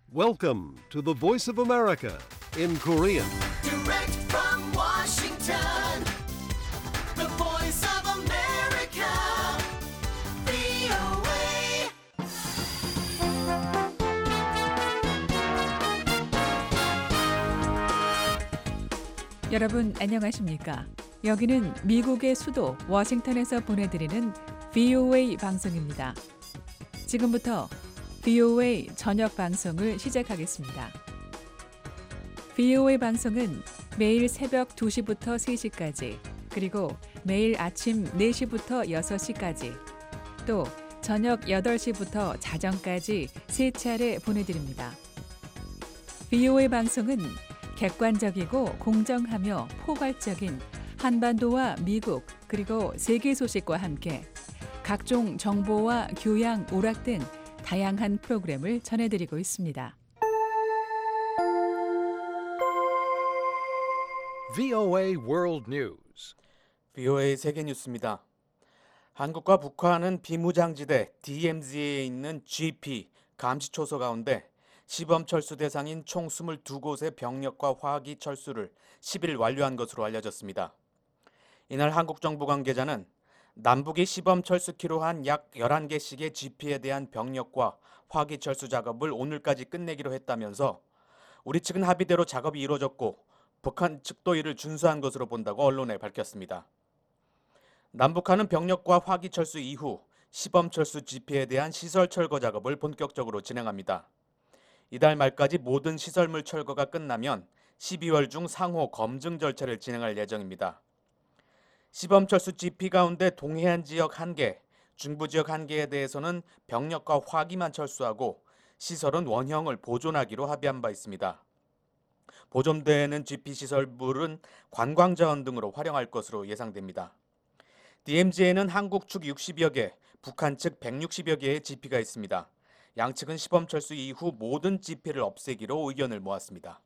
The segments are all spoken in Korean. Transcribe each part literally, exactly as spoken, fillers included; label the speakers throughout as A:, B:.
A: Welcome to the Voice of America in Korean.
B: Direct from Washington, the voice of America, 브이오에이.
C: 여러분 안녕하십니까? 여기는 미국의 수도 워싱턴에서 보내드리는 브이오에이 방송입니다. 지금부터 브이오에이 저녁 방송을 시작하겠습니다. 브이오에이 방송은 매일 새벽 두 시부터 세 시까지, 그리고 매일 아침 네 시부터 여섯 시까지, 또 저녁 여덟 시부터 자정까지 세 차례 보내드립니다. 브이오에이 방송은 객관적이고 공정하며 포괄적인 한반도와 미국 그리고 세계 소식과 함께 각종 정보와 교양, 오락 등 다양한 프로그램을 전해드리고 있습니다.
A: 브이오에이 World News.
D: 브이오에이 세계 뉴스입니다. 한국과 북한은 비무장지대 디엠지에 있는 지피 감시 초소 가운데 시범 철수 대상인 총 이십이 곳의 병력과 화기 철수를 십 일 완료한 것으로 알려졌습니다. 이날 한국 정부 관계자는 남북이 시범 철수키로 한 약 열한 개씩의 지피에 대한 병력과 화기 철수 작업을 오늘까지 끝내기로 했다면서 우리 측은 합의대로 작업이 이루어졌고 북한 측도 이를 준수한 것으로 본다고 언론에 밝혔습니다. 남북한은 병력과 화기 철수 이후 시범 철수 지피에 대한 시설 철거 작업을 본격적으로 진행합니다. 이달 말까지 모든 시설물 철거가 끝나면 십이월 중 상호 검증 절차를 진행할 예정입니다. 시범 철수 지피 가운데 동해안 지역 한 개, 중부 지역 한 개에 대해서는 병력과 화기만 철수하고 시설은 원형을 보존하기로 합의한 바 있습니다. 보존되는 지피 시설물은 관광자원 등으로 활용할 것으로 예상됩니다. 디엠지에는 한국 측 육십여 개, 북한 측 백육십여 개의 지피가 있습니다. 양측은 시범 철수 이후 모든 지피를 없애기로 의견을 모았습니다.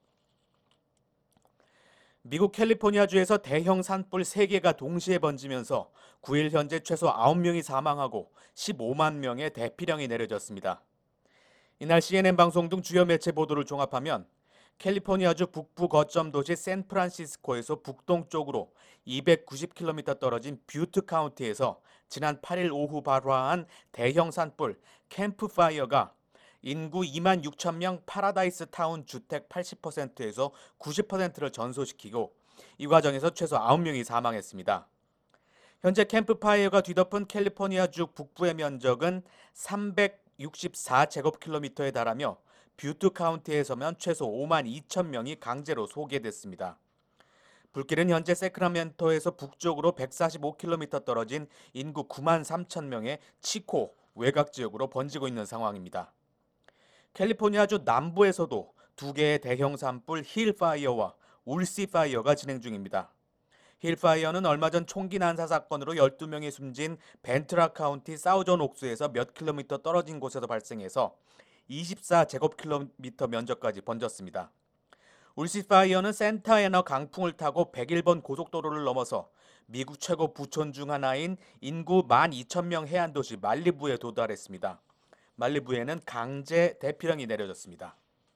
D: 미국 캘리포니아주에서 대형 산불 세 개가 동시에 번지면서 구 일 현재 최소 아홉 명이 사망하고 십오만 명의 대피령이 내려졌습니다. 이날 씨엔엔 방송 등 주요 매체 보도를 종합하면 캘리포니아주 북부 거점 도시 샌프란시스코에서 북동쪽으로 이백구십 킬로미터 떨어진 뷰트 카운티에서 지난 팔 일 오후 발화한 대형 산불 캠프파이어가 인구 이만 육천 명 파라다이스 타운 주택 팔십 퍼센트에서 구십 퍼센트를 전소시키고 이 과정에서 최소 아홉 명이 사망했습니다. 현재 캠프파이어가 뒤덮은 캘리포니아주 북부의 면적은 삼백육십사 제곱킬로미터에 달하며 뷰트 카운티에서면 최소 오만 이천 명이 강제로 소개됐습니다. 불길은 현재 세크라멘토에서 북쪽으로 백사십오 킬로미터 떨어진 인구 구만 삼천 명의 치코 외곽 지역으로 번지고 있는 상황입니다. 캘리포니아주 남부에서도 두 개의 대형 산불 힐파이어와 울시파이어가 진행 중입니다. 힐파이어는 얼마 전 총기 난사 사건으로 열두 명이 숨진 벤트라 카운티 사우전 옥수에서 몇 킬로미터 떨어진 곳에서 발생해서 이십사 제곱킬로미터 면적까지 번졌습니다. 울시파이어는 센타애나 강풍을 타고 백일 번 고속도로를 넘어서 미국 최고 부촌 중 하나인 인구 만 이천 명 해안 도시 말리부에 도달했습니다. 말리부에는 강제 대피령이 내려졌습니다.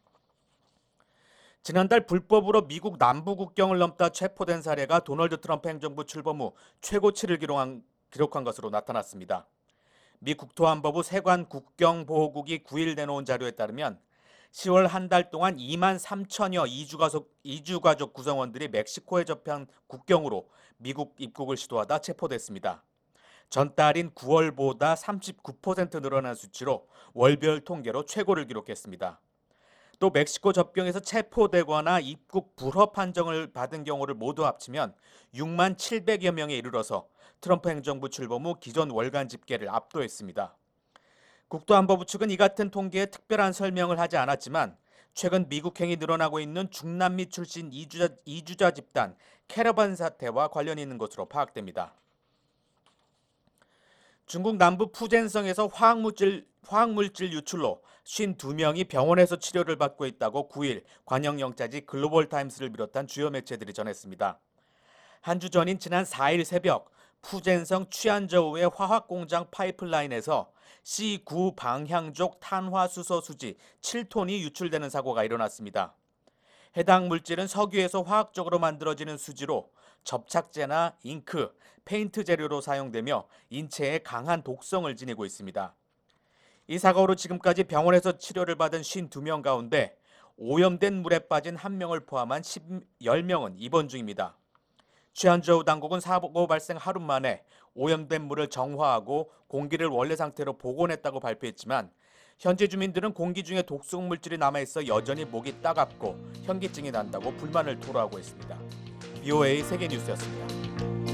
D: 지난달 불법으로 미국 남부 국경을 넘다 체포된 사례가 도널드 트럼프 행정부 출범 후 최고치를 기록한, 기록한 것으로 나타났습니다. 미 국토안보부 세관 국경보호국이 구 일 내놓은 자료에 따르면 시월 한 달 동안 이만 삼천여 이주가족, 이주가족 구성원들이 멕시코에 접한 국경으로 미국 입국을 시도하다 체포됐습니다. 전달인 구월보다 삼십구 퍼센트 늘어난 수치로 월별 통계로 최고를 기록했습니다. 또 멕시코 접경에서 체포되거나 입국 불허 판정을 받은 경우를 모두 합치면 육만 칠백여 명에 이르러서 트럼프 행정부 출범 후 기존 월간 집계를 압도했습니다. 국토안보부 측은 이 같은 통계에 특별한 설명을 하지 않았지만 최근 미국행이 늘어나고 있는 중남미 출신 이주자, 이주자 집단 캐러반 사태와 관련이 있는 것으로 파악됩니다. 중국 남부 푸젠성에서 화학물질, 화학물질 유출로 오십이 명이 병원에서 치료를 받고 있다고 구 일 관영영자지 글로벌타임스를 비롯한 주요 매체들이 전했습니다. 한 주 전인 지난 사 일 새벽 푸젠성 취안저우의 화학공장 파이프라인에서 씨 구 방향족 탄화수소 수지 칠 톤이 유출되는 사고가 일어났습니다. 해당 물질은 석유에서 화학적으로 만들어지는 수지로 접착제나 잉크, 페인트 재료로 사용되며 인체에 강한 독성을 지니고 있습니다. 이 사고로 지금까지 병원에서 치료를 받은 오십이 명 가운데 오염된 물에 빠진 한 명을 포함한 십 명은 입원 중입니다. 취안저우 당국은 사고 발생 하루 만에 오염된 물을 정화하고 공기를 원래 상태로 복원했다고 발표했지만 현지 주민들은 공기 중에 독성 물질이 남아있어 여전히 목이 따갑고 현기증이 난다고 불만을 토로하고 있습니다. 브이오에이 세계뉴스였습니다.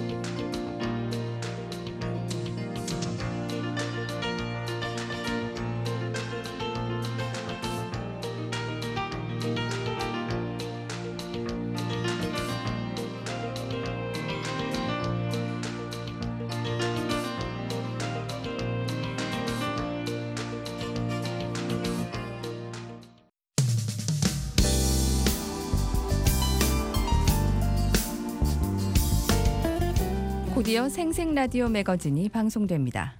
C: 곧이어 생생 라디오 매거진이 방송됩니다.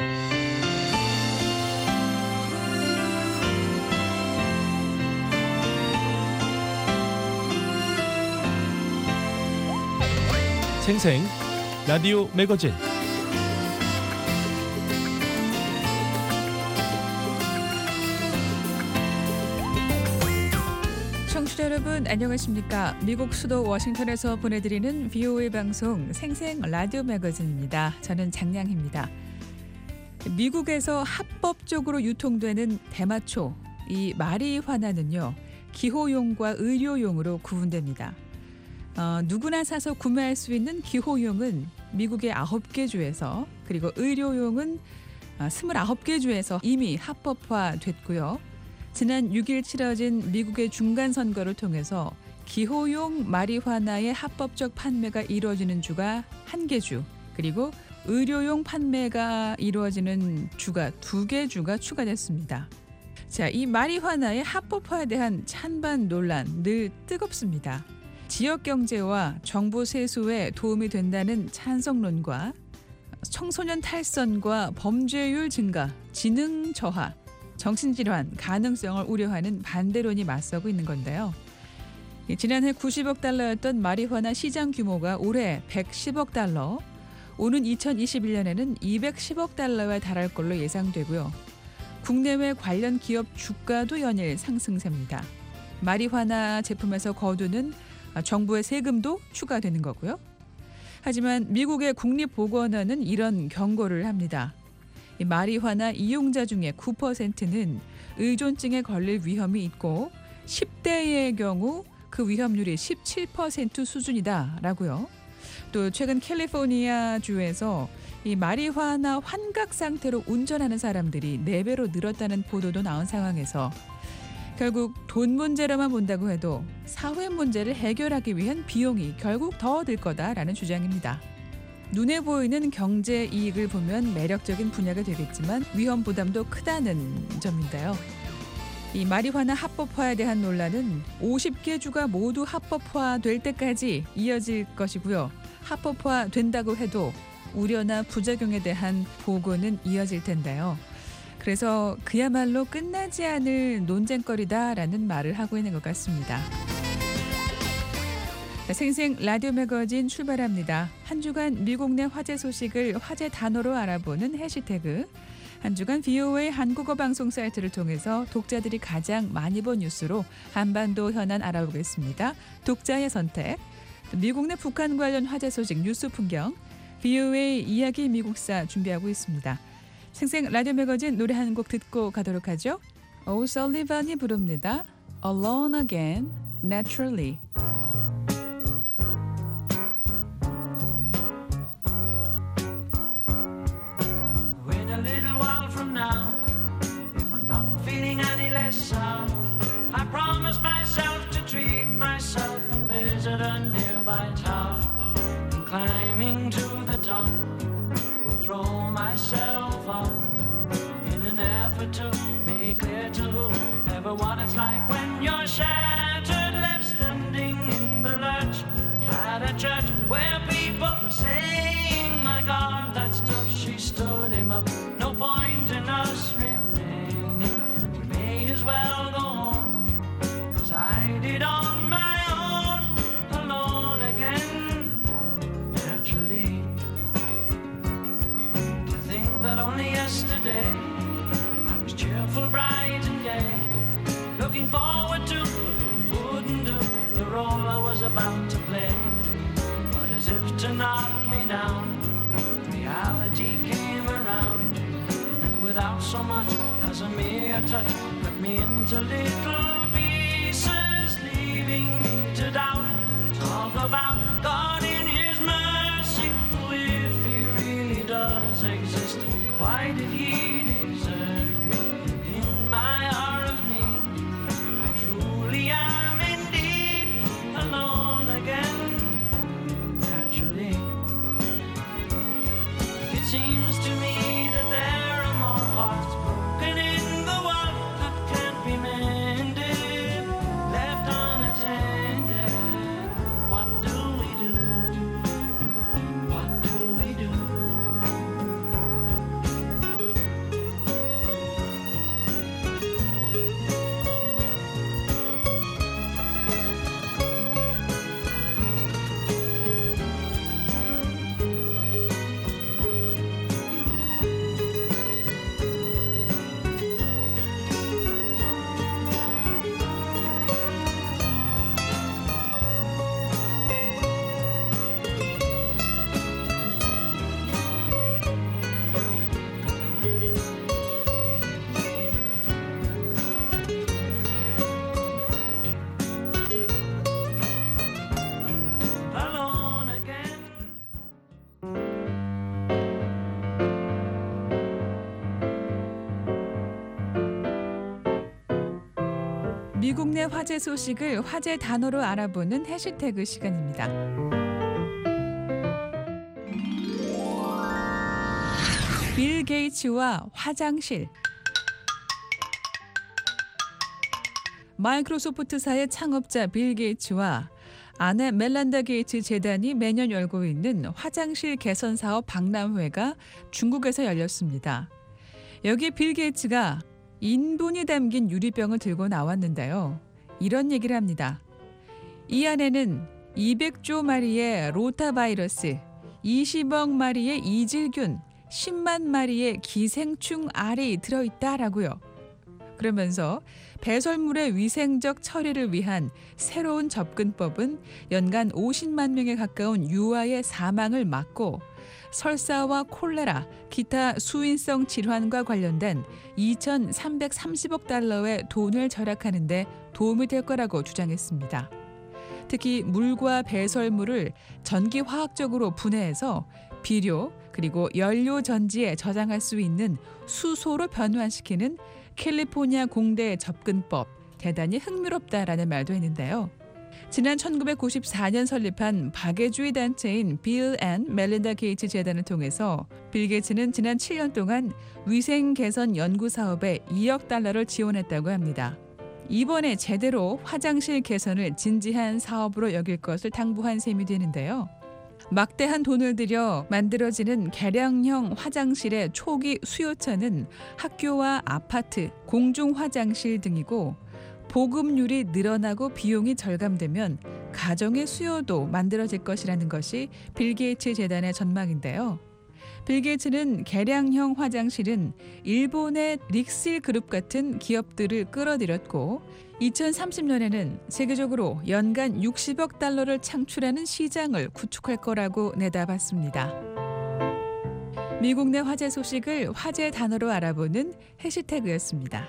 E: 생생 라디오 매거진.
C: 청취자 여러분 안녕하십니까? 미국 수도 워싱턴에서 보내드리는 브이오에이 방송 생생 라디오 매거진입니다. 저는 장량희입니다. 미국에서 합법적으로 유통되는 대마초, 이 마리화나는요 기호용과 의료용으로 구분됩니다. 어, 누구나 사서 구매할 수 있는 기호용은 미국의 아홉 개 주에서, 그리고 의료용은 어, 스물아홉 개 주에서 이미 합법화됐고요. 지난 육 일 치러진 미국의 중간선거를 통해서 기호용 마리화나의 합법적 판매가 이루어지는 주가 한 개 주, 그리고 의료용 판매가 이루어지는 주가 두 개 주가 추가됐습니다. 자, 이 마리화나의 합법화에 대한 찬반 논란 늘 뜨겁습니다. 지역 경제와 정부 세수에 도움이 된다는 찬성론과 청소년 탈선과 범죄율 증가, 지능 저하, 정신질환 가능성을 우려하는 반대론이 맞서고 있는 건데요. 지난해 구십억 달러였던 마리화나 시장 규모가 올해 백십억 달러, 오는 이천이십일 년에는 이백십억 달러에 달할 걸로 예상되고요. 국내외 관련 기업 주가도 연일 상승세입니다. 마리화나 제품에서 거두는 정부의 세금도 추가되는 거고요. 하지만 미국의 국립보건원은 이런 경고를 합니다. 마리화나 이용자 중에 구 퍼센트는 의존증에 걸릴 위험이 있고 십 대의 경우 그 위험률이 십칠 퍼센트 수준이다라고요. 또 최근 캘리포니아 주에서 이 마리화나 환각 상태로 운전하는 사람들이 네 배로 늘었다는 보도도 나온 상황에서 결국 돈 문제로만 본다고 해도 사회 문제를 해결하기 위한 비용이 결국 더 들 거다라는 주장입니다. 눈에 보이는 경제 이익을 보면 매력적인 분야가 되겠지만 위험 부담도 크다는 점인데요. 이 마리화나 합법화에 대한 논란은 오십 개 주가 모두 합법화될 때까지 이어질 것이고요. 합법화 된다고 해도 우려나 부작용에 대한 보고는 이어질 텐데요. 그래서 그야말로 끝나지 않을 논쟁거리다라는 말을 하고 있는 것 같습니다. 생생 라디오 매거진 출발합니다. 한 주간 미국 내 화제 소식을 화제 단어로 알아보는 해시태그. 한 주간 브이오에이 한국어 방송 사이트를 통해서 독자들이 가장 많이 본 뉴스로 한반도 현안 알아보겠습니다. 독자의 선택. 미국 내 북한 관련 화제 소식 뉴스 풍경. 브이오에이 이야기 미국사 준비하고 있습니다. 생생 라디오 매거진 노래 한 곡 듣고 가도록 하죠. 오설리반이 부릅니다. Alone Again, Naturally.
F: I promise myself to treat myself and visit a nearby tower. And climbing to the top, will throw myself up in an effort to make clear to everyone it's like when you're shattered, left standing in the lurch at a church where people are saying, my looking forward to, wouldn't do the role I was about to play. But as if to knock me down, reality came around, and without so much as a mere touch, cut me into little pieces, leaving me to doubt. Talk about God in His mercy, if He really does exist, why did He desert me in my hour of need? I truly am indeed alone again, naturally. It seems to me that there are more hearts broken in the world that can't be mended, left unattended. What do we do? What do we do? Alone again.
C: 미국 내 화제 소식을 화제 단어로 알아보는 해시태그 시간입니다. 빌 게이츠와 화장실. 마이크로소프트사의 창업자 빌 게이츠와 아내 멜란다 게이츠 재단이 매년 열고 있는 화장실 개선 사업 박람회가 중국에서 열렸습니다. 여기 빌 게이츠가 인분이 담긴 유리병을 들고 나왔는데요. 이런 얘기를 합니다. 이 안에는 이백조 마리의 로타바이러스, 이십억 마리의 이질균, 십만 마리의 기생충 알이 들어있다라고요. 그러면서 배설물의 위생적 처리를 위한 새로운 접근법은 연간 오십만 명에 가까운 유아의 사망을 막고 설사와 콜레라, 기타 수인성 질환과 관련된 이천삼백삼십억 달러의 돈을 절약하는 데 도움이 될 거라고 주장했습니다. 특히 물과 배설물을 전기화학적으로 분해해서 비료 그리고 연료 전지에 저장할 수 있는 수소로 변환시키는 캘리포니아 공대의 접근법, 대단히 흥미롭다라는 말도 했는데요. 지난 천구백구십사 년 설립한 박애주의 단체인 빌 앤 멜린다 게이츠 재단을 통해서 빌 게이츠는 지난 칠 년 동안 위생 개선 연구 사업에 이억 달러를 지원했다고 합니다. 이번에 제대로 화장실 개선을 진지한 사업으로 여길 것을 당부한 셈이 되는데요. 막대한 돈을 들여 만들어지는 개량형 화장실의 초기 수요처는 학교와 아파트, 공중 화장실 등이고 보급률이 늘어나고 비용이 절감되면 가정의 수요도 만들어질 것이라는 것이 빌 게이츠 재단의 전망인데요. 빌 게이츠는 개량형 화장실은 일본의 릭실 그룹 같은 기업들을 끌어들였고 이천삼십 년에는 세계적으로 연간 육십억 달러를 창출하는 시장을 구축할 거라고 내다봤습니다. 미국 내 화제 소식을 화제 단어로 알아보는 해시태그였습니다.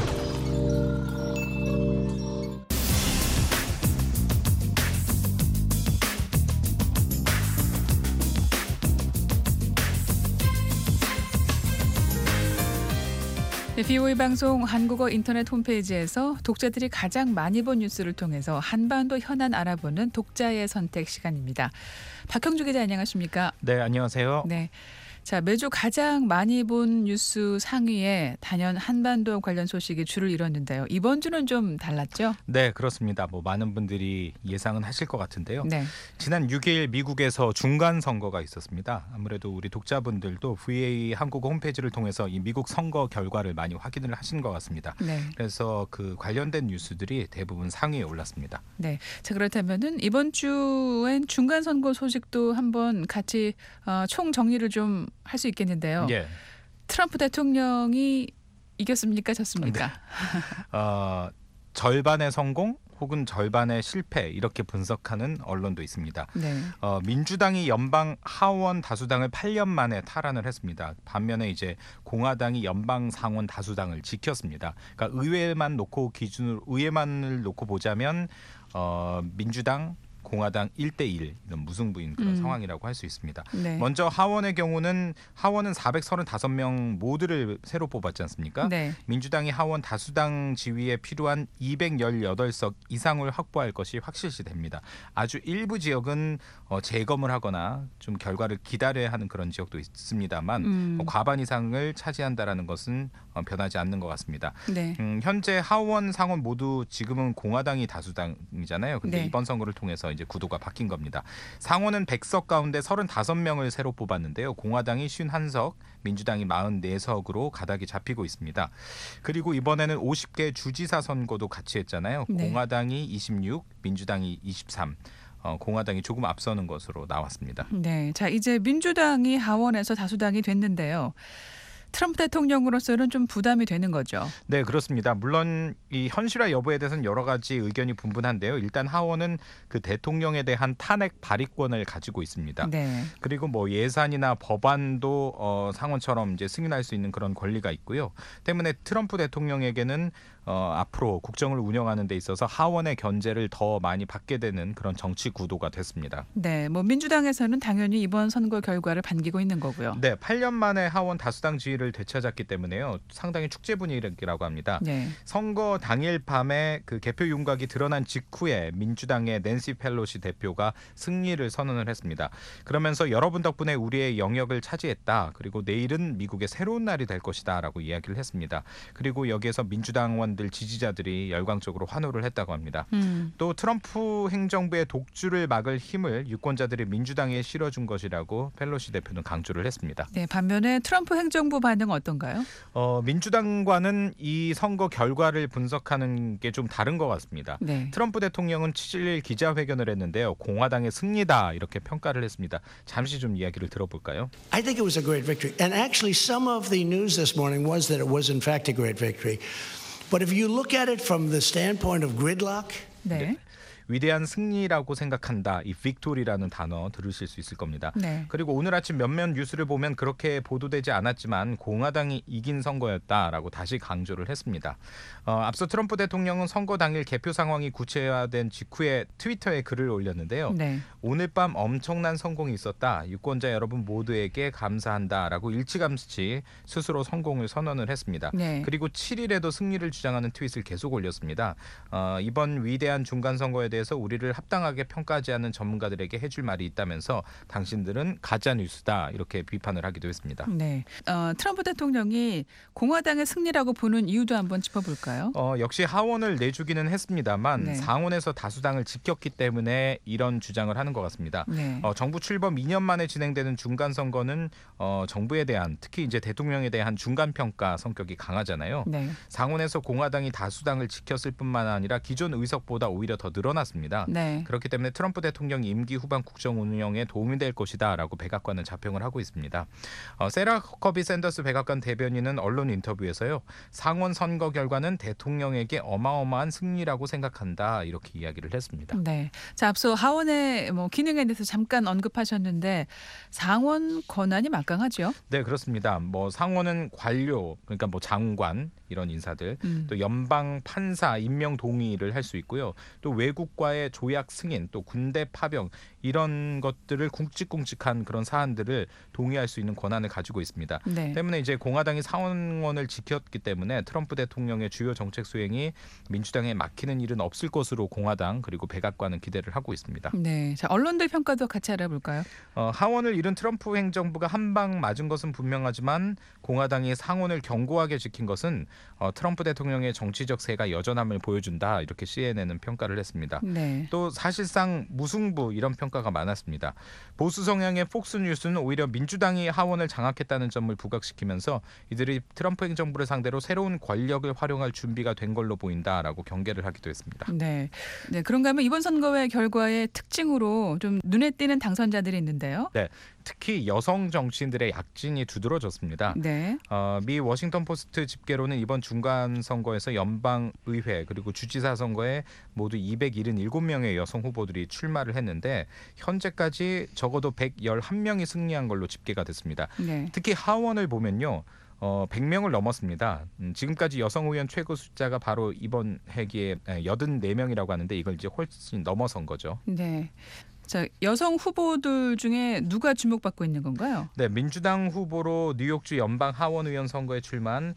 C: 네, 비오이 방송 한국어 인터넷 홈페이지에서 독자들이 가장 많이 본 뉴스를 통해서 한반도 현안 알아보는 독자의 선택 시간입니다. 박형주 기자 안녕하십니까?
G: 네, 안녕하세요.
C: 네. 자, 매주 가장 많이 본 뉴스 상위에 단연 한반도 관련 소식이 줄을 이뤘는데요. 이번 주는 좀 달랐죠?
G: 네, 그렇습니다. 뭐 많은 분들이 예상은 하실 것 같은데요.
C: 네.
G: 지난 육 일 미국에서 중간 선거가 있었습니다. 아무래도 우리 독자분들도 브이에이 한국어 홈페이지를 통해서 이 미국 선거 결과를 많이 확인을 하신 것 같습니다.
C: 네.
G: 그래서 그 관련된 뉴스들이 대부분 상위에 올랐습니다.
C: 네. 자, 그렇다면은 이번 주엔 중간 선거 소식도 한번 같이 어, 총 정리를 좀 할 수 있겠는데요.
G: 예.
C: 트럼프 대통령이 이겼습니까, 졌습니까?
G: 어, 절반의 성공 혹은 절반의 실패 이렇게 분석하는 언론도 있습니다.
C: 네.
G: 어, 민주당이 연방 하원 다수당을 팔 년 만에 탈환을 했습니다. 반면에 이제 공화당이 연방 상원 다수당을 지켰습니다. 그러니까 의회만 놓고 기준으로 의회만을 놓고 보자면 어, 민주당 공화당 일 대 일 이런 무승부인 그런
C: 음.
G: 상황이라고 할 수 있습니다.
C: 네.
G: 먼저 하원의 경우는 하원은 사백삼십오 명 모두를 새로 뽑았지 않습니까?
C: 네.
G: 민주당이 하원 다수당 지위에 필요한 이백십팔 석 이상을 확보할 것이 확실시됩니다. 아주 일부 지역은 어, 재검을 하거나 좀 결과를 기다려야 하는 그런 지역도 있습니다만
C: 음.
G: 어, 과반 이상을 차지한다라는 것은 어, 변하지 않는 것 같습니다.
C: 네.
G: 음, 현재 하원 상원 모두 지금은 공화당이 다수당이잖아요. 근데
C: 네.
G: 이번 선거를 통해서 이제 구도가 바뀐 겁니다. 상원은 백 석 가운데 삼십오 명을 새로 뽑았는데요. 공화당이 오십일 석, 민주당이 사십사 석으로 가닥이 잡히고 있습니다. 그리고 이번에는 오십 개 주지사 선거도 같이 했잖아요.
C: 네.
G: 공화당이 이십육, 민주당이 이십삼. 어, 공화당이 조금 앞서는 것으로 나왔습니다.
C: 네. 자, 이제 민주당이 하원에서 다수당이 됐는데요. 트럼프 대통령으로서는 좀 부담이 되는 거죠.
G: 네, 그렇습니다. 물론 이 현실화 여부에 대해서는 여러 가지 의견이 분분한데요. 일단 하원은 그 대통령에 대한 탄핵 발의권을 가지고 있습니다.
C: 네.
G: 그리고 뭐 예산이나 법안도 어, 상원처럼 이제 승인할 수 있는 그런 권리가 있고요. 때문에 트럼프 대통령에게는 어, 앞으로 국정을 운영하는 데 있어서 하원의 견제를 더 많이 받게 되는 그런 정치 구도가 됐습니다.
C: 네. 뭐 민주당에서는 당연히 이번 선거 결과를 반기고 있는 거고요.
G: 네, 팔 년 만에 하원 다수당 지위를 되찾았기 때문에요. 상당히 축제 분위기라고 합니다.
C: 네.
G: 선거 당일 밤에 그 개표 윤곽이 드러난 직후에 민주당의 낸시 펠로시 대표가 승리를 선언을 했습니다. 그러면서 여러분 덕분에 우리의 영역을 차지했다. 그리고 내일은 미국의 새로운 날이 될 것이다라고 이야기를 했습니다. 그리고 여기에서 민주당원들 지지자들이 열광적으로 환호를 했다고 합니다.
C: 음.
G: 또 트럼프 행정부의 독주를 막을 힘을 유권자들이 민주당에 실어준 것이라고 펠로시 대표는 강조를 했습니다.
C: 네. 반면에 트럼프 행정부 반응은 어떤가요?
G: 어, 민주당과는 이 선거 결과를 분석하는 게 좀 다른 것 같습니다.
C: 네.
G: 트럼프 대통령은 칠 일 기자회견을 했는데요. 공화당의 승리다 이렇게 평가를 했습니다. 잠시 좀 이야기를 들어볼까요?
H: I think it was a great victory. And actually, some of the news this morning was that it was, in fact, a great victory. But if you look at it from the standpoint of gridlock,
C: 네.
G: 위대한 승리라고 생각한다. 이 빅토리라는 단어 들으실 수 있을 겁니다.
C: 네.
G: 그리고 오늘 아침 몇몇 뉴스를 보면 그렇게 보도되지 않았지만 공화당이 이긴 선거였다라고 다시 강조를 했습니다. 어, 앞서 트럼프 대통령은 선거 당일 개표 상황이 구체화된 직후에 트위터에 글을 올렸는데요.
C: 네.
G: 오늘 밤 엄청난 성공이 있었다. 유권자 여러분 모두에게 감사한다라고 일찌감치 스스로 성공을 선언을 했습니다.
C: 네.
G: 그리고 칠 일에도 승리를 주장하는 트윗을 계속 올렸습니다. 어, 이번 위대한 중간 선거에 대해서 우리를 합당하게 평가하지 않는 전문가들에게 해줄 말이 있다면서 당신들은 가짜 뉴스다 이렇게 비판을 하기도 했습니다.
C: 네. 어, 트럼프 대통령이 공화당의 승리라고 보는 이유도 한번 짚어볼까요?
G: 어, 역시 하원을 내주기는 했습니다만
C: 네.
G: 상원에서 다수당을 지켰기 때문에 이런 주장을 하는 것 같습니다.
C: 네.
G: 어, 정부 출범 이 년 만에 진행되는 중간 선거는 어, 정부에 대한 특히 이제 대통령에 대한 중간 평가 성격이 강하잖아요.
C: 네.
G: 상원에서 공화당이 다수당을 지켰을 뿐만 아니라 기존 의석보다 오히려 더 늘어났습니다.
C: 네.
G: 그렇기 때문에 트럼프 대통령이 임기 후반 국정 운영에 도움이 될 것이다라고 백악관은 자평을 하고 있습니다. 어, 세라 커비 샌더스 백악관 대변인은 언론 인터뷰에서요. 상원 선거 결과는 대통령에게 어마어마한 승리라고 생각한다 이렇게 이야기를 했습니다.
C: 네. 자, 앞서 하원의 뭐 기능에 대해서 잠깐 언급하셨는데 상원 권한이 막강하죠.
G: 네, 그렇습니다. 뭐 상원은 관료 그러니까 뭐 장관 이런 인사들
C: 음.
G: 또 연방 판사 임명 동의를 할 수 있고요. 또 외국과의 조약 승인 또 군대 파병 이런 것들을 굵직굵직한 그런 사안들을 동의할 수 있는 권한을 가지고 있습니다.
C: 네.
G: 때문에 이제 공화당이 상원을 지켰기 때문에 트럼프 대통령의 주요 정책 수행이 민주당에 막히는 일은 없을 것으로 공화당 그리고 백악관은 기대를 하고 있습니다.
C: 네. 자, 언론들 평가도 같이 알아볼까요?
G: 어, 하원을 잃은 트럼프 행정부가 한 방 맞은 것은 분명하지만 공화당이 상원을 견고하게 지킨 것은 어, 트럼프 대통령의 정치적 세가 여전함을 보여준다 이렇게 씨엔엔은 평가를 했습니다.
C: 네.
G: 또 사실상 무승부 이런 평가가 많았습니다. 보수 성향의 폭스뉴스는 오히려 민주당이 하원을 장악했다는 점을 부각시키면서 이들이 트럼프 행정부를 상대로 새로운 권력을 활용할 준비가 된 걸로 보인다라고 경계를 하기도 했습니다.
C: 네. 네. 그런가 하면 이번 선거의 결과의 특징으로 좀 눈에 띄는 당선자들이 있는데요.
G: 네. 특히 여성 정치인들의 약진이 두드러졌습니다.
C: 네.
G: 어, 미 워싱턴 포스트 집계로는 이번 중간 선거에서 연방 의회 그리고 주지사 선거에 모두 이백칠십칠 명의 여성 후보들이 출마를 했는데 현재까지 적어도 백십일 명이 승리한 걸로 집계가 됐습니다.
C: 네.
G: 특히 하원을 보면요. 어, 백 명을 넘었습니다. 음, 지금까지 여성 의원 최고 숫자가 바로 이번 회기에 팔십사 명이라고 하는데 이걸 이제 훨씬 넘어선 거죠.
C: 네. 자, 여성 후보들 중에 누가 주목받고 있는 건가요?
G: 네, 민주당 후보로 뉴욕주 연방 하원 의원 선거에 출마한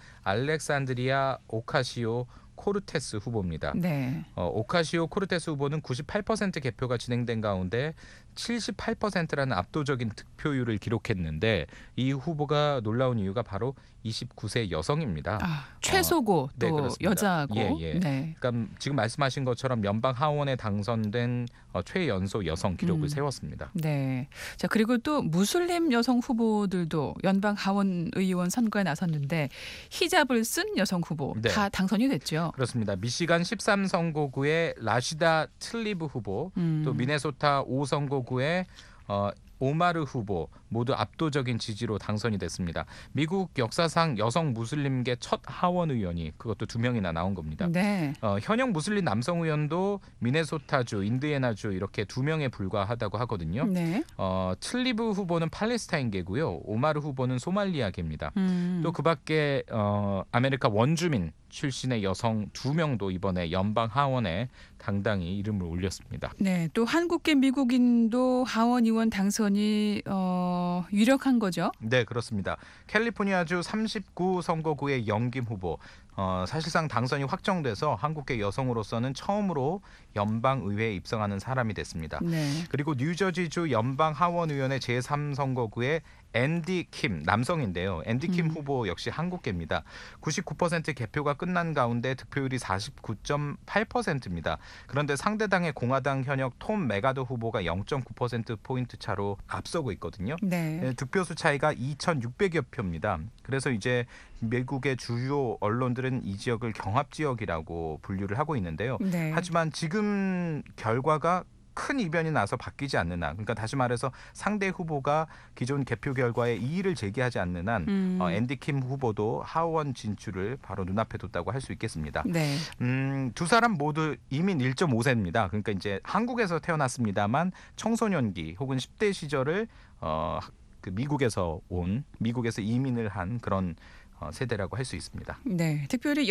G: 알렉산드리아 오카시오 코르테스 후보입니다.
C: 네.
G: 어, 오카시오 코르테스 후보는 구십팔 퍼센트 개표가 진행된 가운데 칠십팔 퍼센트라는 압도적인 득표율을 기록했는데 이 후보가 놀라운 이유가 바로 이십구 세 여성입니다.
C: 아, 최소고
G: 어, 네,
C: 또
G: 그렇습니다.
C: 여자고.
G: 예, 예.
C: 네.
G: 그러니까 지금 말씀하신 것처럼 연방 하원에 당선된 어, 최연소 여성 기록을
C: 음.
G: 세웠습니다.
C: 네. 자, 그리고 또 무슬림 여성 후보들도 연방 하원 의원 선거에 나섰는데 히잡을 쓴 여성 후보
G: 네.
C: 다 당선이 됐죠.
G: 그렇습니다. 미시간 십삼 선거구의 라시다 틀리브 후보,
C: 음.
G: 또 미네소타 오 선거구의 어, 오마르 후보 모두 압도적인 지지로 당선이 됐습니다. 미국 역사상 여성 무슬림계 첫 하원 의원이 그것도 두 명이나 나온 겁니다.
C: 네.
G: 어, 현역 무슬림 남성 의원도 미네소타주, 인디애나주 이렇게 두 명에 불과하다고 하거든요.
C: 네.
G: 어, 틀리브 후보는 팔레스타인계고요. 오마르 후보는 소말리아계입니다.
C: 음.
G: 또 그밖에 어, 아메리카 원주민 출신의 여성 두 명도 이번에 연방 하원에 당당히 이름을 올렸습니다.
C: 네, 또 한국계 미국인도 하원 의원 당선이 어, 유력한 거죠.
G: 네, 그렇습니다. 캘리포니아주 삼십구 선거구의 영김 후보. 어, 사실상 당선이 확정돼서 한국계 여성으로서는 처음으로 연방 의회에 입성하는 사람이 됐습니다.
C: 네.
G: 그리고 뉴저지주 연방 하원의원의 제삼 선거구의 앤디 킴 남성인데요. 앤디 킴
C: 음.
G: 후보 역시 한국계입니다. 구십구 퍼센트 개표가 끝난 가운데 득표율이 사십구 점 팔 퍼센트입니다. 그런데 상대당의 공화당 현역 톰 메가더 후보가 영 점 구 퍼센트 포인트 차로 앞서고 있거든요.
C: 네.
G: 네, 득표수 차이가 이천육백여 표입니다. 그래서 이제 미국의 주요 언론들은 이 지역을 경합 지역이라고 분류를 하고 있는데요.
C: 네.
G: 하지만 지금 결과가 큰 이변이 나서 바뀌지 않는 한, 그러니까 다시 말해서 상대 후보가 기존 개표 결과에 이의를 제기하지 않는 한
C: 음.
G: 어, 앤디 킴 후보도 하원 진출을 바로 눈앞에 뒀다고 할 수 있겠습니다.
C: 네.
G: 음, 두 사람 모두 이민 일 점 오 세입니다. 그러니까 이제 한국에서 태어났습니다만 청소년기 혹은 십 대 시절을 어, 그 미국에서 온 미국에서 이민을 한 그런 어, 세대라고 할 수 있습니다.
C: 네. 특별히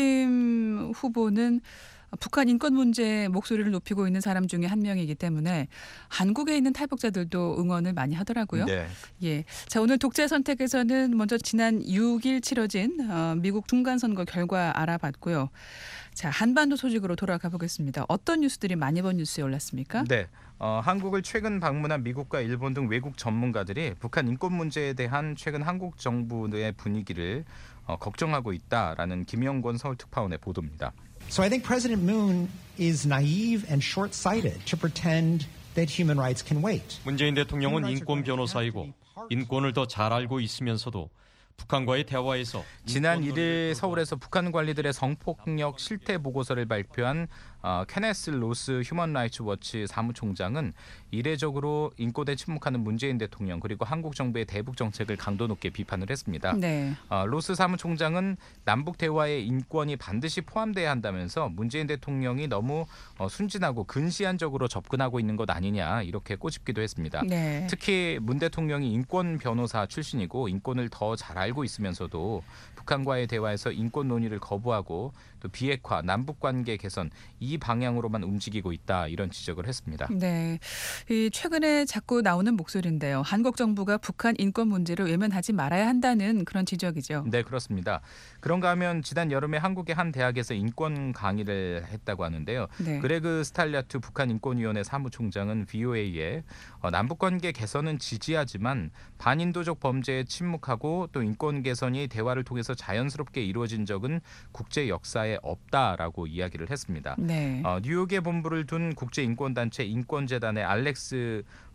C: 영김 후보는 북한 인권 문제에 목소리를 높이고 있는 사람 중에 한 명이기 때문에 한국에 있는 탈북자들도 응원을 많이 하더라고요.
G: 네.
C: 예. 자, 오늘 독재 선택에서는 먼저 지난 육 일 치러진 어, 미국 중간 선거 결과 알아봤고요. 자, 한반도 소식으로 돌아가 보겠습니다. 어떤 뉴스들이 많이 본 뉴스에 올랐습니까?
G: 네. 어, 한국을 최근 방문한 미국과 일본 등 외국 전문가들이 북한 인권 문제에 대한 최근 한국 정부의 분위기를 어, 걱정하고 있다라는 김영권 서울특파원의 보도입니다.
I: So I think President Moon is naive and short-sighted to pretend that human rights can wait.
J: 문재인 대통령은 인권 변호사이고 인권을 더 잘 알고 있으면서도 북한과의 대화에서
G: 지난 일 일 서울에서 북한 관리들의 성폭력 실태 보고서를 발표한 어, 케네스 로스 휴먼 라이츠 워치 사무총장은 이례적으로 인권에 침묵하는 문재인 대통령 그리고 한국 정부의 대북 정책을 강도 높게 비판을 했습니다.
C: 네.
G: 어, 로스 사무총장은 남북 대화에 인권이 반드시 포함돼야 한다면서 문재인 대통령이 너무 어, 순진하고 근시안적으로 접근하고 있는 것 아니냐 이렇게 꼬집기도 했습니다.
C: 네.
G: 특히 문 대통령이 인권 변호사 출신이고 인권을 더 잘 알고 있으면서도 북한과의 대화에서 인권 논의를 거부하고 또 비핵화, 남북 관계 개선 이 방향으로만 움직이고 있다 이런 지적을 했습니다.
C: 네, 이 최근에 자꾸 나오는 목소리인데요. 한국 정부가 북한 인권 문제를 외면하지 말아야 한다는 그런 지적이죠.
G: 네, 그렇습니다. 그런가 하면 지난 여름에 한국의 한 대학에서 인권 강의를 했다고 하는데요.
C: 네.
G: 그레그 스탈리아투 북한 인권위원회 사무총장은 브이오에이에 어, 남북 관계 개선은 지지하지만 반인도적 범죄에 침묵하고 또 인권 개선이 대화를 통해서 자연스럽게 이루어진 적은 국제 역사에 없다라고 이야기를 했습니다.
C: 네.
G: 어, 뉴욕에 본부를 둔 국제인권단체 인권재단의 알렉스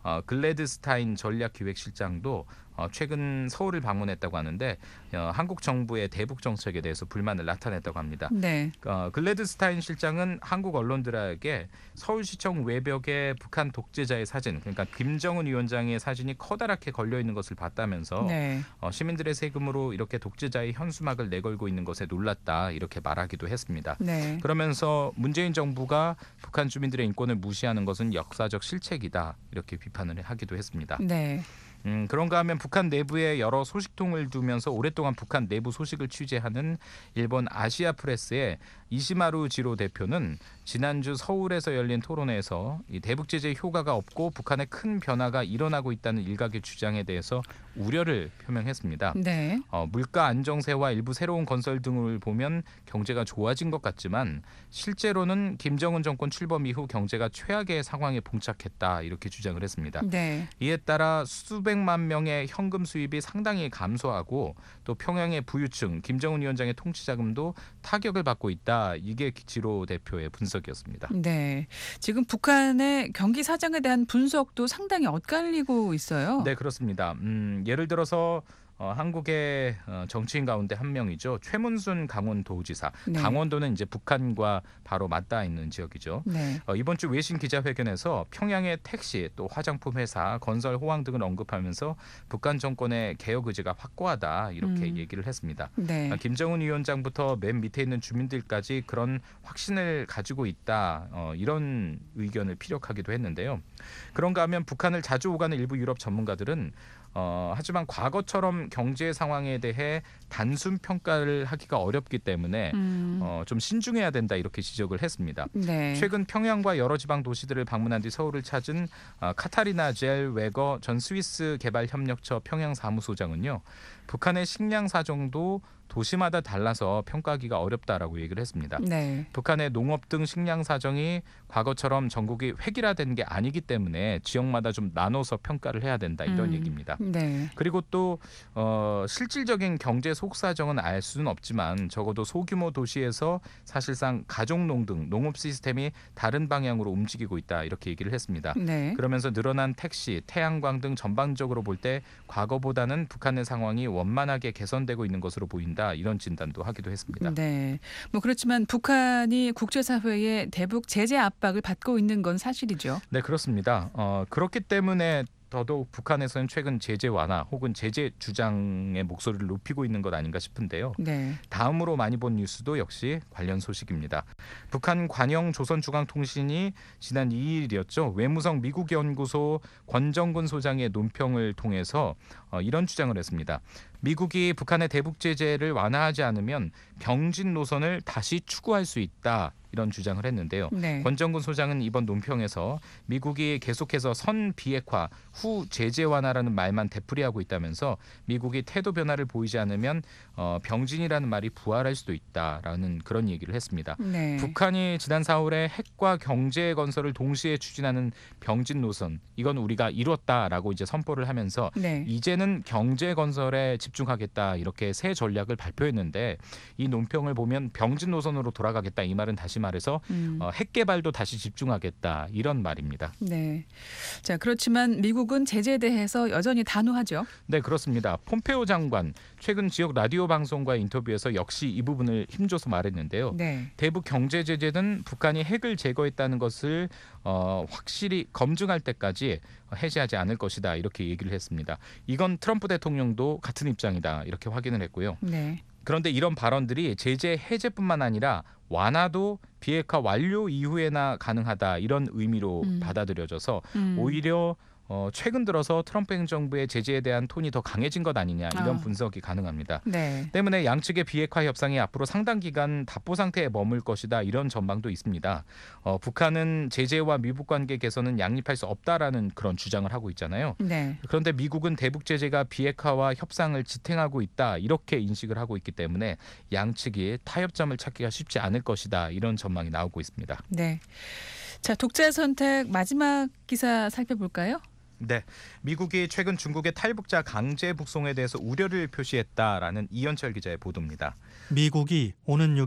G: 어, 글래드스타인 전략기획실장도 어, 최근 서울을 방문했다고 하는데 어, 한국 정부의 대북 정책에 대해서 불만을 나타냈다고 합니다.
C: 네.
G: 어, 글래드스타인 실장은 한국 언론들에게 서울시청 외벽에 북한 독재자의 사진, 그러니까 김정은 위원장의 사진이 커다랗게 걸려 있는 것을 봤다면서
C: 네.
G: 어, 시민들의 세금으로 이렇게 독재자의 현수막을 내걸고 있는 것에 놀랐다 이렇게 말하기도 했습니다.
C: 네.
G: 그러면서 문재인 정부가 북한 주민들의 인권을 무시하는 것은 역사적 실책이다 이렇게 비판을 하기도 했습니다.
C: 네.
G: 음, 그런가 하면 북한 내부에 여러 소식통을 두면서 오랫동안 북한 내부 소식을 취재하는 일본 아시아 프레스의 이시마루 지로 대표는 지난주 서울에서 열린 토론회에서 이 대북 제재의 효과가 없고 북한에 큰 변화가 일어나고 있다는 일각의 주장에 대해서 우려를 표명했습니다.
C: 네.
G: 어, 물가 안정세와 일부 새로운 건설 등을 보면 경제가 좋아진 것 같지만 실제로는 김정은 정권 출범 이후 경제가 최악의 상황에 봉착했다 이렇게 주장을 했습니다.
C: 네.
G: 이에 따라 수백만 명의 현금 수입이 상당히 감소하고 또 평양의 부유층, 김정은 위원장의 통치 자금도 타격을 받고 있다. 이게 지로 대표의 분석이었습니다.
C: 네. 지금 북한의 경기 사정에 대한 분석도 상당히 엇갈리고 있어요.
G: 네, 그렇습니다. 음, 예를 들어서 어, 한국의 어, 정치인 가운데 한 명이죠. 최문순 강원도지사.
C: 네.
G: 강원도는 이제 북한과 바로 맞닿아 있는 지역이죠.
C: 네.
G: 어, 이번 주 외신 기자회견에서 평양의 택시, 또 화장품 회사, 건설 호황 등을 언급하면서 북한 정권의 개혁 의지가 확고하다 이렇게
C: 음.
G: 얘기를 했습니다.
C: 네.
G: 어, 김정은 위원장부터 맨 밑에 있는 주민들까지 그런 확신을 가지고 있다. 어, 이런 의견을 피력하기도 했는데요. 그런가 하면 북한을 자주 오가는 일부 유럽 전문가들은 어, 하지만 과거처럼 경제 상황에 대해 단순 평가를 하기가 어렵기 때문에
C: 음.
G: 어, 좀 신중해야 된다 이렇게 지적을 했습니다.
C: 네.
G: 최근 평양과 여러 지방 도시들을 방문한 뒤 서울을 찾은 어, 카타리나 젤웨거 전 스위스 개발협력처 평양 사무소장은요. 북한의 식량 사정도 도시마다 달라서 평가하기가 어렵다라고 얘기를 했습니다.
C: 네.
G: 북한의 농업 등 식량 사정이 과거처럼 전국이 획일화된 게 아니기 때문에 지역마다 좀 나눠서 평가를 해야 된다 이런
C: 음.
G: 얘기입니다.
C: 네.
G: 그리고 또 어, 실질적인 경제 속사정은 알 수는 없지만 적어도 소규모 도시에서 사실상 가족농 등 농업 시스템이 다른 방향으로 움직이고 있다 이렇게 얘기를 했습니다.
C: 네.
G: 그러면서 늘어난 택시, 태양광 등 전반적으로 볼 때 과거보다는 북한의 상황이 원만하게 개선되고 있는 것으로 보인다 이런 진단도 하기도 했습니다.
C: 네. 뭐 그렇지만 북한이 국제사회의 대북 제재 압박을 받고 있는 건 사실이죠.
G: 네, 그렇습니다. 어, 그렇기 때문에 더더욱 북한에서는 최근 제재 완화 혹은 제재 주장의 목소리를 높이고 있는 것 아닌가 싶은데요.
C: 네.
G: 다음으로 많이 본 뉴스도 역시 관련 소식입니다. 북한 관영 조선중앙통신이 지난 이 일이었죠. 외무성 미국 연구소 권정근 소장의 논평을 통해서 어, 이런 주장을 했습니다. 미국이 북한의 대북 제재를 완화하지 않으면 병진 노선을 다시 추구할 수 있다. 이런 주장을 했는데요.
C: 네.
G: 권정근 소장은 이번 논평에서 미국이 계속해서 선 비핵화 후 제재 완화라는 말만 되풀이하고 있다면서 미국이 태도 변화를 보이지 않으면 어, 병진이라는 말이 부활할 수도 있다라는 그런 얘기를 했습니다.
C: 네.
G: 북한이 지난 사월에 핵과 경제 건설을 동시에 추진하는 병진 노선 이건 우리가 이뤘다라고 이제 선포를 하면서
C: 네.
G: 이제는 경제 건설에 집중하겠다 이렇게 새 전략을 발표했는데 이 논평을 보면 병진 노선으로 돌아가겠다 이 말은 다시 말해서
C: 음.
G: 어, 핵 개발도 다시 집중하겠다 이런 말입니다.
C: 네. 자, 그렇지만 미국은 제재에 대해서 여전히 단호하죠.
G: 네, 그렇습니다. 폼페오 장관 최근 지역 라디오 방송과의 인터뷰에서 역시 이 부분을 힘줘서 말했는데요.
C: 네.
G: 대북 경제 제재는 북한이 핵을 제거했다는 것을 어, 확실히 검증할 때까지 해제하지 않을 것이다 이렇게 얘기를 했습니다. 이건 트럼프 대통령도 같은 입장이다 이렇게 확인을 했고요.
C: 네.
G: 그런데 이런 발언들이 제재 해제뿐만 아니라 완화도 비핵화 완료 이후에나 가능하다 이런 의미로
C: 음.
G: 받아들여져서
C: 음.
G: 오히려 어, 최근 들어서 트럼프 행정부의 제재에 대한 톤이 더 강해진 것 아니냐 이런
C: 아.
G: 분석이 가능합니다.
C: 네.
G: 때문에 양측의 비핵화 협상이 앞으로 상당 기간 답보 상태에 머물 것이다 이런 전망도 있습니다. 어, 북한은 제재와 미북 관계 개선은 양립할 수 없다라는 그런 주장을 하고 있잖아요.
C: 네.
G: 그런데 미국은 대북 제재가 비핵화와 협상을 지탱하고 있다 이렇게 인식을 하고 있기 때문에 양측이 타협점을 찾기가 쉽지 않을 것이다 이런 전망이 나오고 있습니다.
C: 네. 자, 독자 선택 마지막 기사 살펴볼까요?
G: 네, 미국이 최근 중국의 탈북자 강제 북송에 대해서 우려를 표시했다라는 이현철 기자의 보도입니다.
K: 미국이 오는 육 일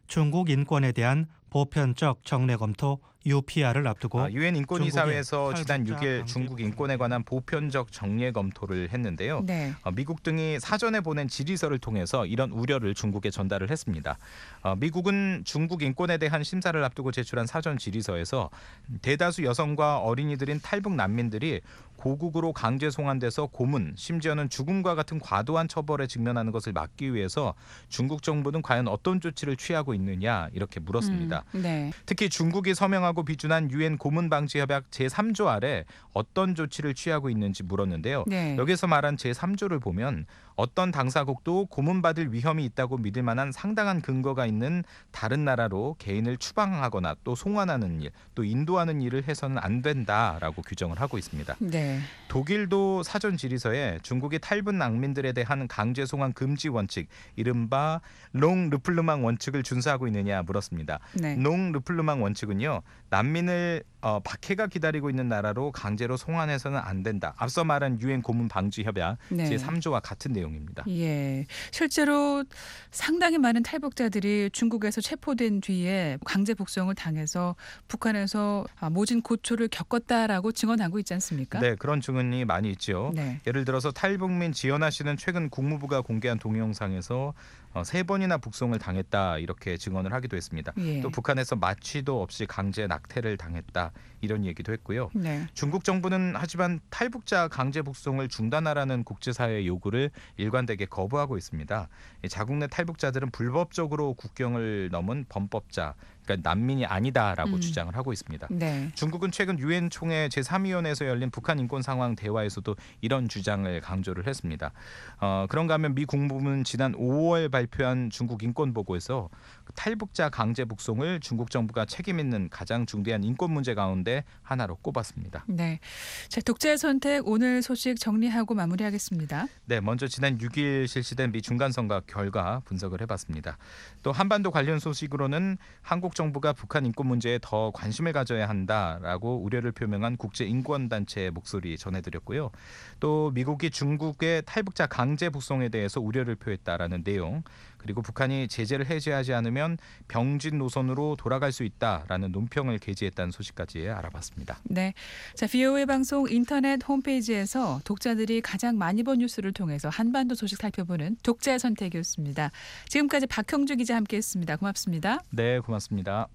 K: 중국 인권에 대한 보편적 정례 검토 유피알을 앞두고
G: 유엔 인권이사회에서
K: 중국의
G: 지난 육 일
K: 탈북자
G: 중국 인권에 관한 보편적 정례 검토를 했는데요.
C: 네.
G: 어, 미국 등이 사전에 보낸 질의서를 통해서 이런 우려를 중국에 전달을 했습니다. 어, 미국은 중국 인권에 대한 심사를 앞두고 제출한 사전 질의서에서 대다수 여성과 어린이들인 탈북 난민들이 고국으로 강제 송환돼서 고문, 심지어는 죽음과 같은 과도한 처벌에 직면하는 것을 막기 위해서 중국 정부는 과연 어떤 조치를 취하고 있느냐 이렇게 물었습니다.
C: 음, 네.
G: 특히 중국이 서명하고 비준한 유엔 고문 방지 협약 제삼 조 아래 어떤 조치를 취하고 있는지 물었는데요.
C: 네.
G: 여기서 말한 제삼 조를 보면 어떤 당사국도 고문받을 위험이 있다고 믿을 만한 상당한 근거가 있는 다른 나라로 개인을 추방하거나 또 송환하는 일, 또 인도하는 일을 해서는 안 된다라고 규정을 하고 있습니다.
C: 네.
G: 독일도 사전 질의서에 중국이 탈북 난민들에 대한 강제 송환 금지 원칙, 이른바 롱 르플르망 원칙을 준수하고 있느냐 물었습니다.
C: 네.
G: 롱 르플르망 원칙은요, 난민을 어, 박해가 기다리고 있는 나라로 강제로 송환해서는 안 된다. 앞서 말한 유엔 고문 방지 협약
C: 네.
G: 제삼 조와 같은 내용입니다.
C: 예, 실제로 상당히 많은 탈북자들이 중국에서 체포된 뒤에 강제 북송을 당해서 북한에서 모진 고초를 겪었다라고 증언하고 있지 않습니까?
G: 네, 그런 증언이 많이 있죠.
C: 네.
G: 예를 들어서 탈북민 지연아 씨는 최근 국무부가 공개한 동영상에서 어, 세 번이나 북송을 당했다 이렇게 증언을 하기도 했습니다.
C: 예.
G: 또 북한에서 마취도 없이 강제 낙태를 당했다 이런 얘기도 했고요.
C: 네.
G: 중국 정부는 하지만 탈북자 강제 북송을 중단하라는 국제사회의 요구를 일관되게 거부하고 있습니다. 자국 내 탈북자들은 불법적으로 국경을 넘은 범법자, 그러니까 난민이 아니다라고
C: 음.
G: 주장을 하고 있습니다.
C: 네.
G: 중국은 최근 유엔 총회 제삼 위원회에서 열린 북한 인권 상황 대화에서도 이런 주장을 강조를 했습니다. 어, 그런가 하면 미 국무부는 지난 오월 발표한 중국 인권 보고에서 탈북자 강제 북송을 중국 정부가 책임 있는 가장 중대한 인권 문제 가운데 하나로 꼽았습니다.
C: 네. 자, 독자의 선택 오늘 소식 정리하고 마무리하겠습니다.
G: 네, 먼저 지난 육 일 실시된 미 중간선거 결과 분석을 해봤습니다. 또 한반도 관련 소식으로는 한국 정부가 북한 인권 문제에 더 관심을 가져야 한다라고 우려를 표명한 국제 인권 단체의 목소리 전해드렸고요. 또 미국이 중국의 탈북자 강제 북송에 대해서 우려를 표했다라는 내용, 그리고 북한이 제재를 해제하지 않으면 병진 노선으로 돌아갈 수 있다라는 논평을 게재했다는 소식까지 알아봤습니다.
C: 네, 자 브이오에이 방송 인터넷 홈페이지에서 독자들이 가장 많이 본 뉴스를 통해서 한반도 소식 살펴보는 독자의 선택이었습니다. 지금까지 박형주 기자 함께했습니다. 고맙습니다.
G: 네, 고맙습니다.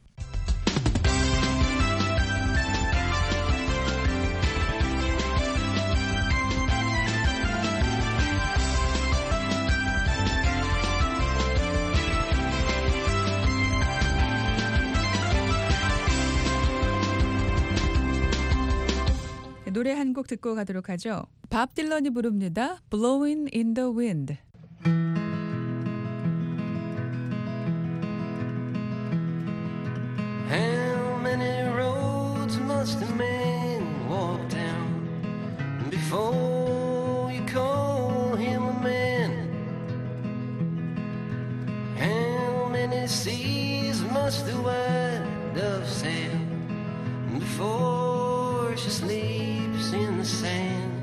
C: 노래 한 곡 듣고 가도록 하죠. 밥 딜런이 부릅니다. Blowing in the Wind.
B: How many roads must a man walk down before you call him a man? How many seas must the white dove sail before she sleeps in the sand?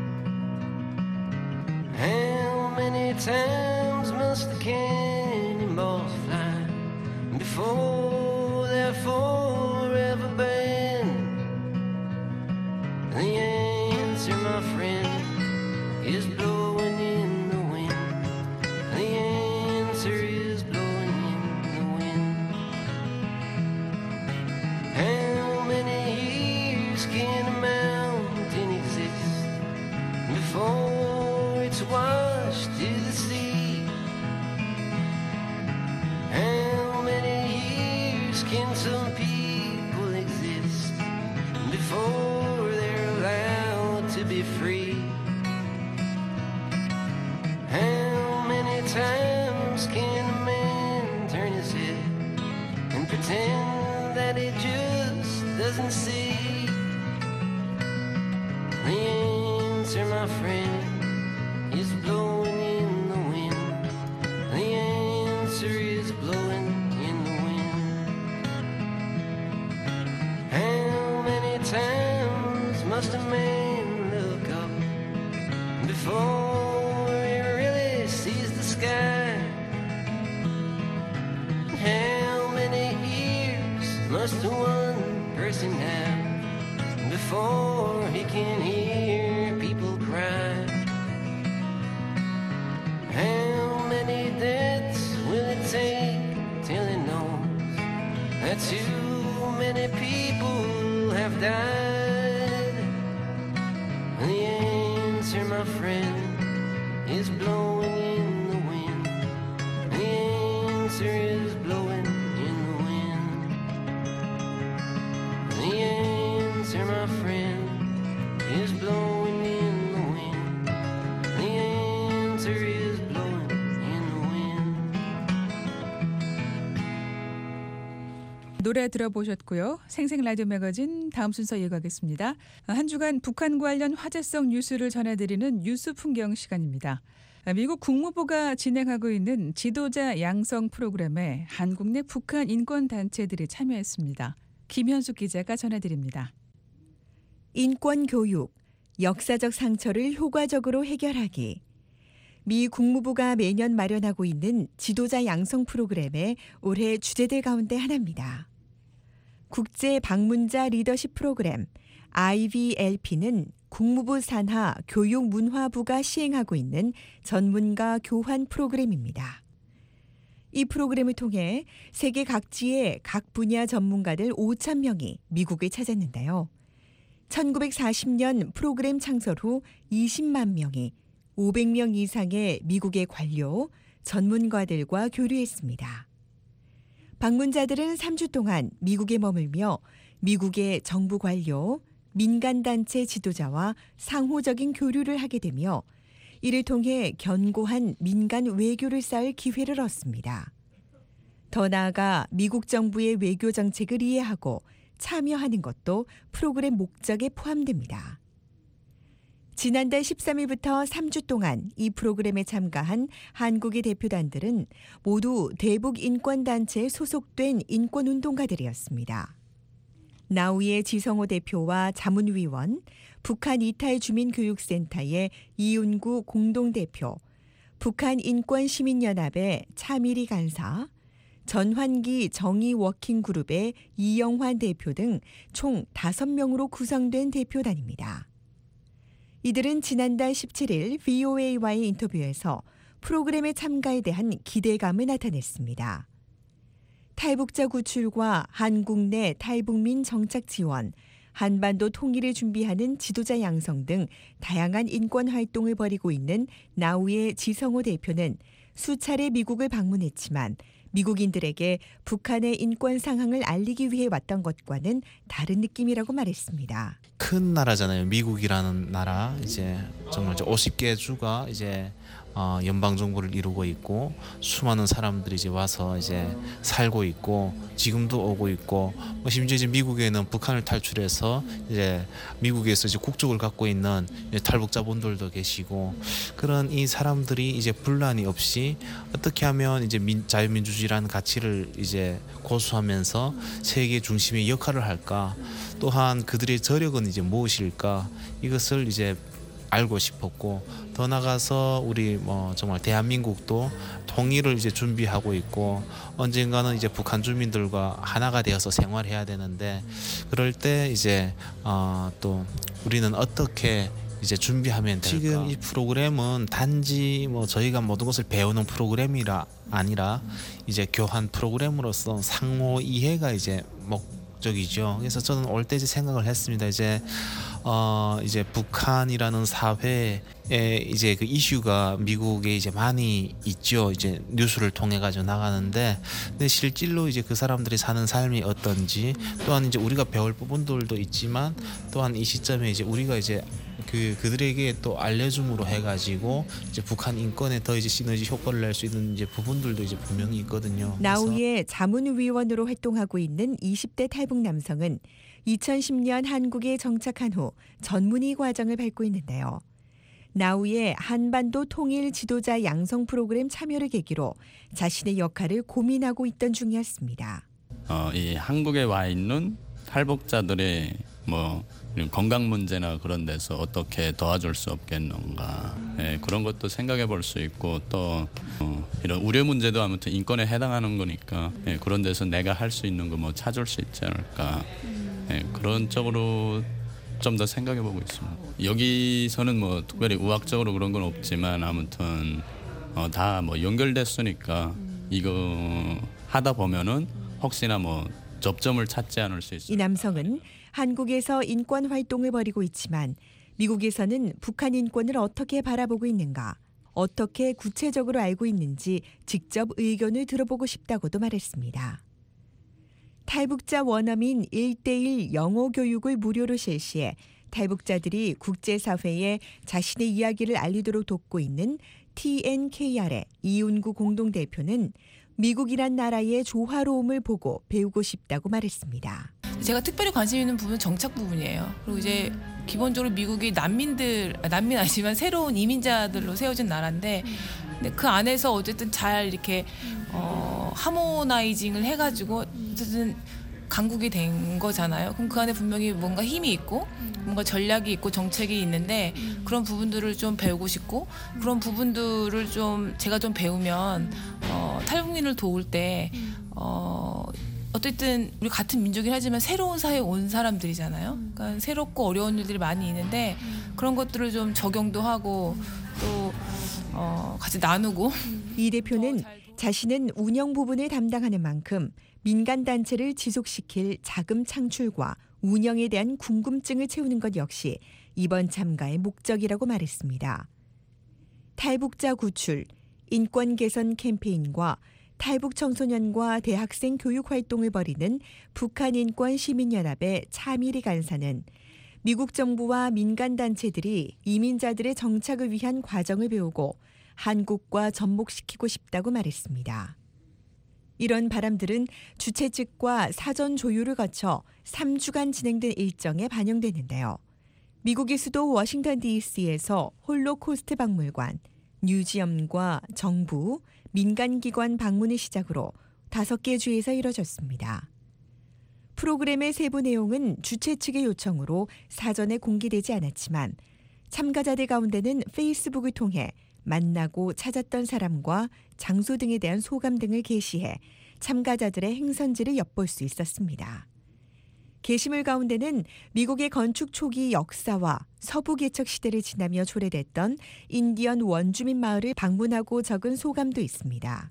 B: How many times must the cannonballs fly before they're forever banned? The answer, my friend, is blowing in the wind. The answer is blowing in the wind. How many years can a mountain exist before it's washed to the sea? How many years can some people exist before they're allowed to be free? How many times can a man turn his head and pretend that he just doesn't see? The answer, my friend, is blowing in the wind. The answer is blowing in the wind. How many times must a man look up before he really sees the sky? How one person now before he can hear people cry. How many deaths will it take till he knows that too many people have died? The answer, my friend, is blowing in the wind. The answer is blowing in the wind. The answer, my friend, is blowing in the wind. The answer is blowing in the wind.
C: 노래 들어보셨고요. 생생 라디오 매거진 다음 순서 이어가겠습니다. 한 주간 북한 관련 화제성 뉴스를 전해드리는 뉴스 풍경 시간입니다. 미국 국무부가 진행하고 있는 지도자 양성 프로그램에 한국 내 북한 인권단체들이 참여했습니다. 김현숙 기자가 전해드립니다.
L: 인권교육, 역사적 상처를 효과적으로 해결하기. 미 국무부가 매년 마련하고 있는 지도자 양성 프로그램의 올해 주제들 가운데 하나입니다. 국제 방문자 리더십 프로그램 아이브이엘피는 국무부 산하 교육문화부가 시행하고 있는 전문가 교환 프로그램입니다. 이 프로그램을 통해 세계 각지의 각 분야 전문가들 오천 명이 미국을 찾았는데요. 천구백사십 년 프로그램 창설 후 이십만 명이 오백 명 이상의 미국의 관료, 전문가들과 교류했습니다. 방문자들은 삼 주 동안 미국에 머물며 미국의 정부 관료, 민간단체 지도자와 상호적인 교류를 하게 되며 이를 통해 견고한 민간 외교를 쌓을 기회를 얻습니다. 더 나아가 미국 정부의 외교 정책을 이해하고 참여하는 것도 프로그램 목적에 포함됩니다. 지난달 십삼 일부터 삼 주 동안 이 프로그램에 참가한 한국의 대표단들은 모두 대북 인권단체에 소속된 인권운동가들이었습니다. 나우이의 지성호 대표와 자문위원, 북한 이탈 주민교육센터의 이윤구 공동대표, 북한 인권시민연합의 차미리 간사, 전환기 정의워킹그룹의 이영환 대표 등 총 다섯 명으로 구성된 대표단입니다. 이들은 지난달 십칠 일 브이오에이와의 인터뷰에서 프로그램의 참가에 대한 기대감을 나타냈습니다. 탈북자 구출과 한국 내 탈북민 정착 지원, 한반도 통일을 준비하는 지도자 양성 등 다양한 인권 활동을 벌이고 있는 나우이의 지성호 대표는 수차례 미국을 방문했지만 미국인들에게 북한의 인권 상황을 알리기 위해 왔던 것과는 다른 느낌이라고 말했습니다.
M: 큰 나라잖아요. 미국이라는 나라. 이제 정말 오십 개 주가 이제 어, 연방 정부를 이루고 있고 수많은 사람들이 이제 와서 이제 살고 있고 지금도 오고 있고 뭐 심지어 이제 미국에는 북한을 탈출해서 이제 미국에서 이제 국적을 갖고 있는 이제 탈북자분들도 계시고 그런 이 사람들이 이제 분란이 없이 어떻게 하면 이제 민, 자유민주주의라는 가치를 이제 고수하면서 세계 중심의 역할을 할까 또한 그들의 저력은 이제 무엇일까 이것을 이제 알고 싶었고 더 나가서 우리 뭐 정말 대한민국도 통일을 이제 준비하고 있고 언젠가는 이제 북한 주민들과 하나가 되어서 생활해야 되는데 그럴 때 이제 어, 또 우리는 어떻게 이제 준비하면 될까? 지금 이 프로그램은 단지 뭐 저희가 모든 것을 배우는 프로그램이라 아니라 이제 교환 프로그램으로서 상호 이해가 이제 목적이죠. 그래서 저는 올 때 이제 생각을 했습니다. 이제 어 이제 북한이라는 사회에 이제 그 이슈가 미국에 이제 많이 있죠. 이제 뉴스를 통해 가지고 나가는데, 근데 실질로 이제 그 사람들이 사는 삶이 어떤지, 또한 이제 우리가 배울 부분들도 있지만, 또한 이 시점에 이제 우리가 이제 그 그들에게 또 알려줌으로 해가지고 이제 북한 인권에 더 이제 시너지 효과를 낼 수 있는 이제 부분들도 이제 분명히 있거든요.
L: 나우이의 자문위원으로 활동하고 있는 이십 대 탈북 남성은 이천십 년 한국에 정착한 후 전문의 과정을 밟고 있는데요. 나우이의 한반도 통일 지도자 양성 프로그램 참여를 계기로 자신의 역할을 고민하고 있던 중이었습니다.
N: 어, 이 한국에 와 있는 탈북자들의 뭐 건강 문제나 그런 데서 어떻게 도와줄 수 없겠는가 예, 그런 것도 생각해 볼 수 있고 또 어, 이런 우려 문제도 아무튼 인권에 해당하는 거니까 예, 그런 데서 내가 할 수 있는 거 뭐 찾을 수 있지 않을까 예, 그런 쪽으로 좀 더 생각해 보고 있습니다. 여기서는 뭐 특별히 의학적으로 그런 건 없지만 아무튼 어, 다 뭐 연결됐으니까 이거 하다 보면은 혹시나 뭐 접점을 찾지 않을 수 있어요.
L: 이 남성은 한국에서 인권 활동을 벌이고 있지만 미국에서는 북한 인권을 어떻게 바라보고 있는가, 어떻게 구체적으로 알고 있는지 직접 의견을 들어보고 싶다고도 말했습니다. 탈북자 원어민 일 대일 영어 교육을 무료로 실시해 탈북자들이 국제사회에 자신의 이야기를 알리도록 돕고 있는 티엔케이알의 이윤구 공동대표는 미국이란 나라의 조화로움을 보고 배우고 싶다고 말했습니다.
O: 제가 특별히 관심 있는 부분은 정착 부분이에요. 그리고 이제 기본적으로 미국이 난민들, 난민 아니지만 새로운 이민자들로 세워진 나라인데 근데 그 안에서 어쨌든 잘 이렇게 어, 하모나이징을 해가지고 어쨌든 강국이 된 거잖아요. 그럼 그 안에 분명히 뭔가 힘이 있고 뭔가 전략이 있고 정책이 있는데 그런 부분들을 좀 배우고 싶고 그런 부분들을 좀 제가 좀 배우면 어, 탈북민을 도울 때 어, 어쨌든 우리 같은 민족이긴 하지만 새로운 사회에 온 사람들이잖아요. 그러니까 새롭고 어려운 일들이 많이 있는데 그런 것들을 좀 적용도 하고 또 어, 같이 나누고.
L: 이 대표는 자신은 운영 부분을 담당하는 만큼 민간단체를 지속시킬 자금 창출과 운영에 대한 궁금증을 채우는 것 역시 이번 참가의 목적이라고 말했습니다. 탈북자 구출, 인권 개선 캠페인과 탈북 청소년과 대학생 교육 활동을 벌이는 북한인권시민연합의 차미리 간사는 미국 정부와 민간단체들이 이민자들의 정착을 위한 과정을 배우고 한국과 접목시키고 싶다고 말했습니다. 이런 바람들은 주최 측과 사전 조율을 거쳐 삼 주간 진행된 일정에 반영되는데요. 미국의 수도 워싱턴 디씨에서 홀로코스트 박물관, 뮤지엄과 정부, 민간기관 방문을 시작으로 다섯 개 주에서 이뤄졌습니다. 프로그램의 세부 내용은 주최 측의 요청으로 사전에 공개되지 않았지만 참가자들 가운데는 페이스북을 통해 만나고 찾았던 사람과 장소 등에 대한 소감 등을 게시해 참가자들의 행선지를 엿볼 수 있었습니다. 게시물 가운데는 미국의 건축 초기 역사와 서부 개척 시대를 지나며 초래됐던 인디언 원주민 마을을 방문하고 적은 소감도 있습니다.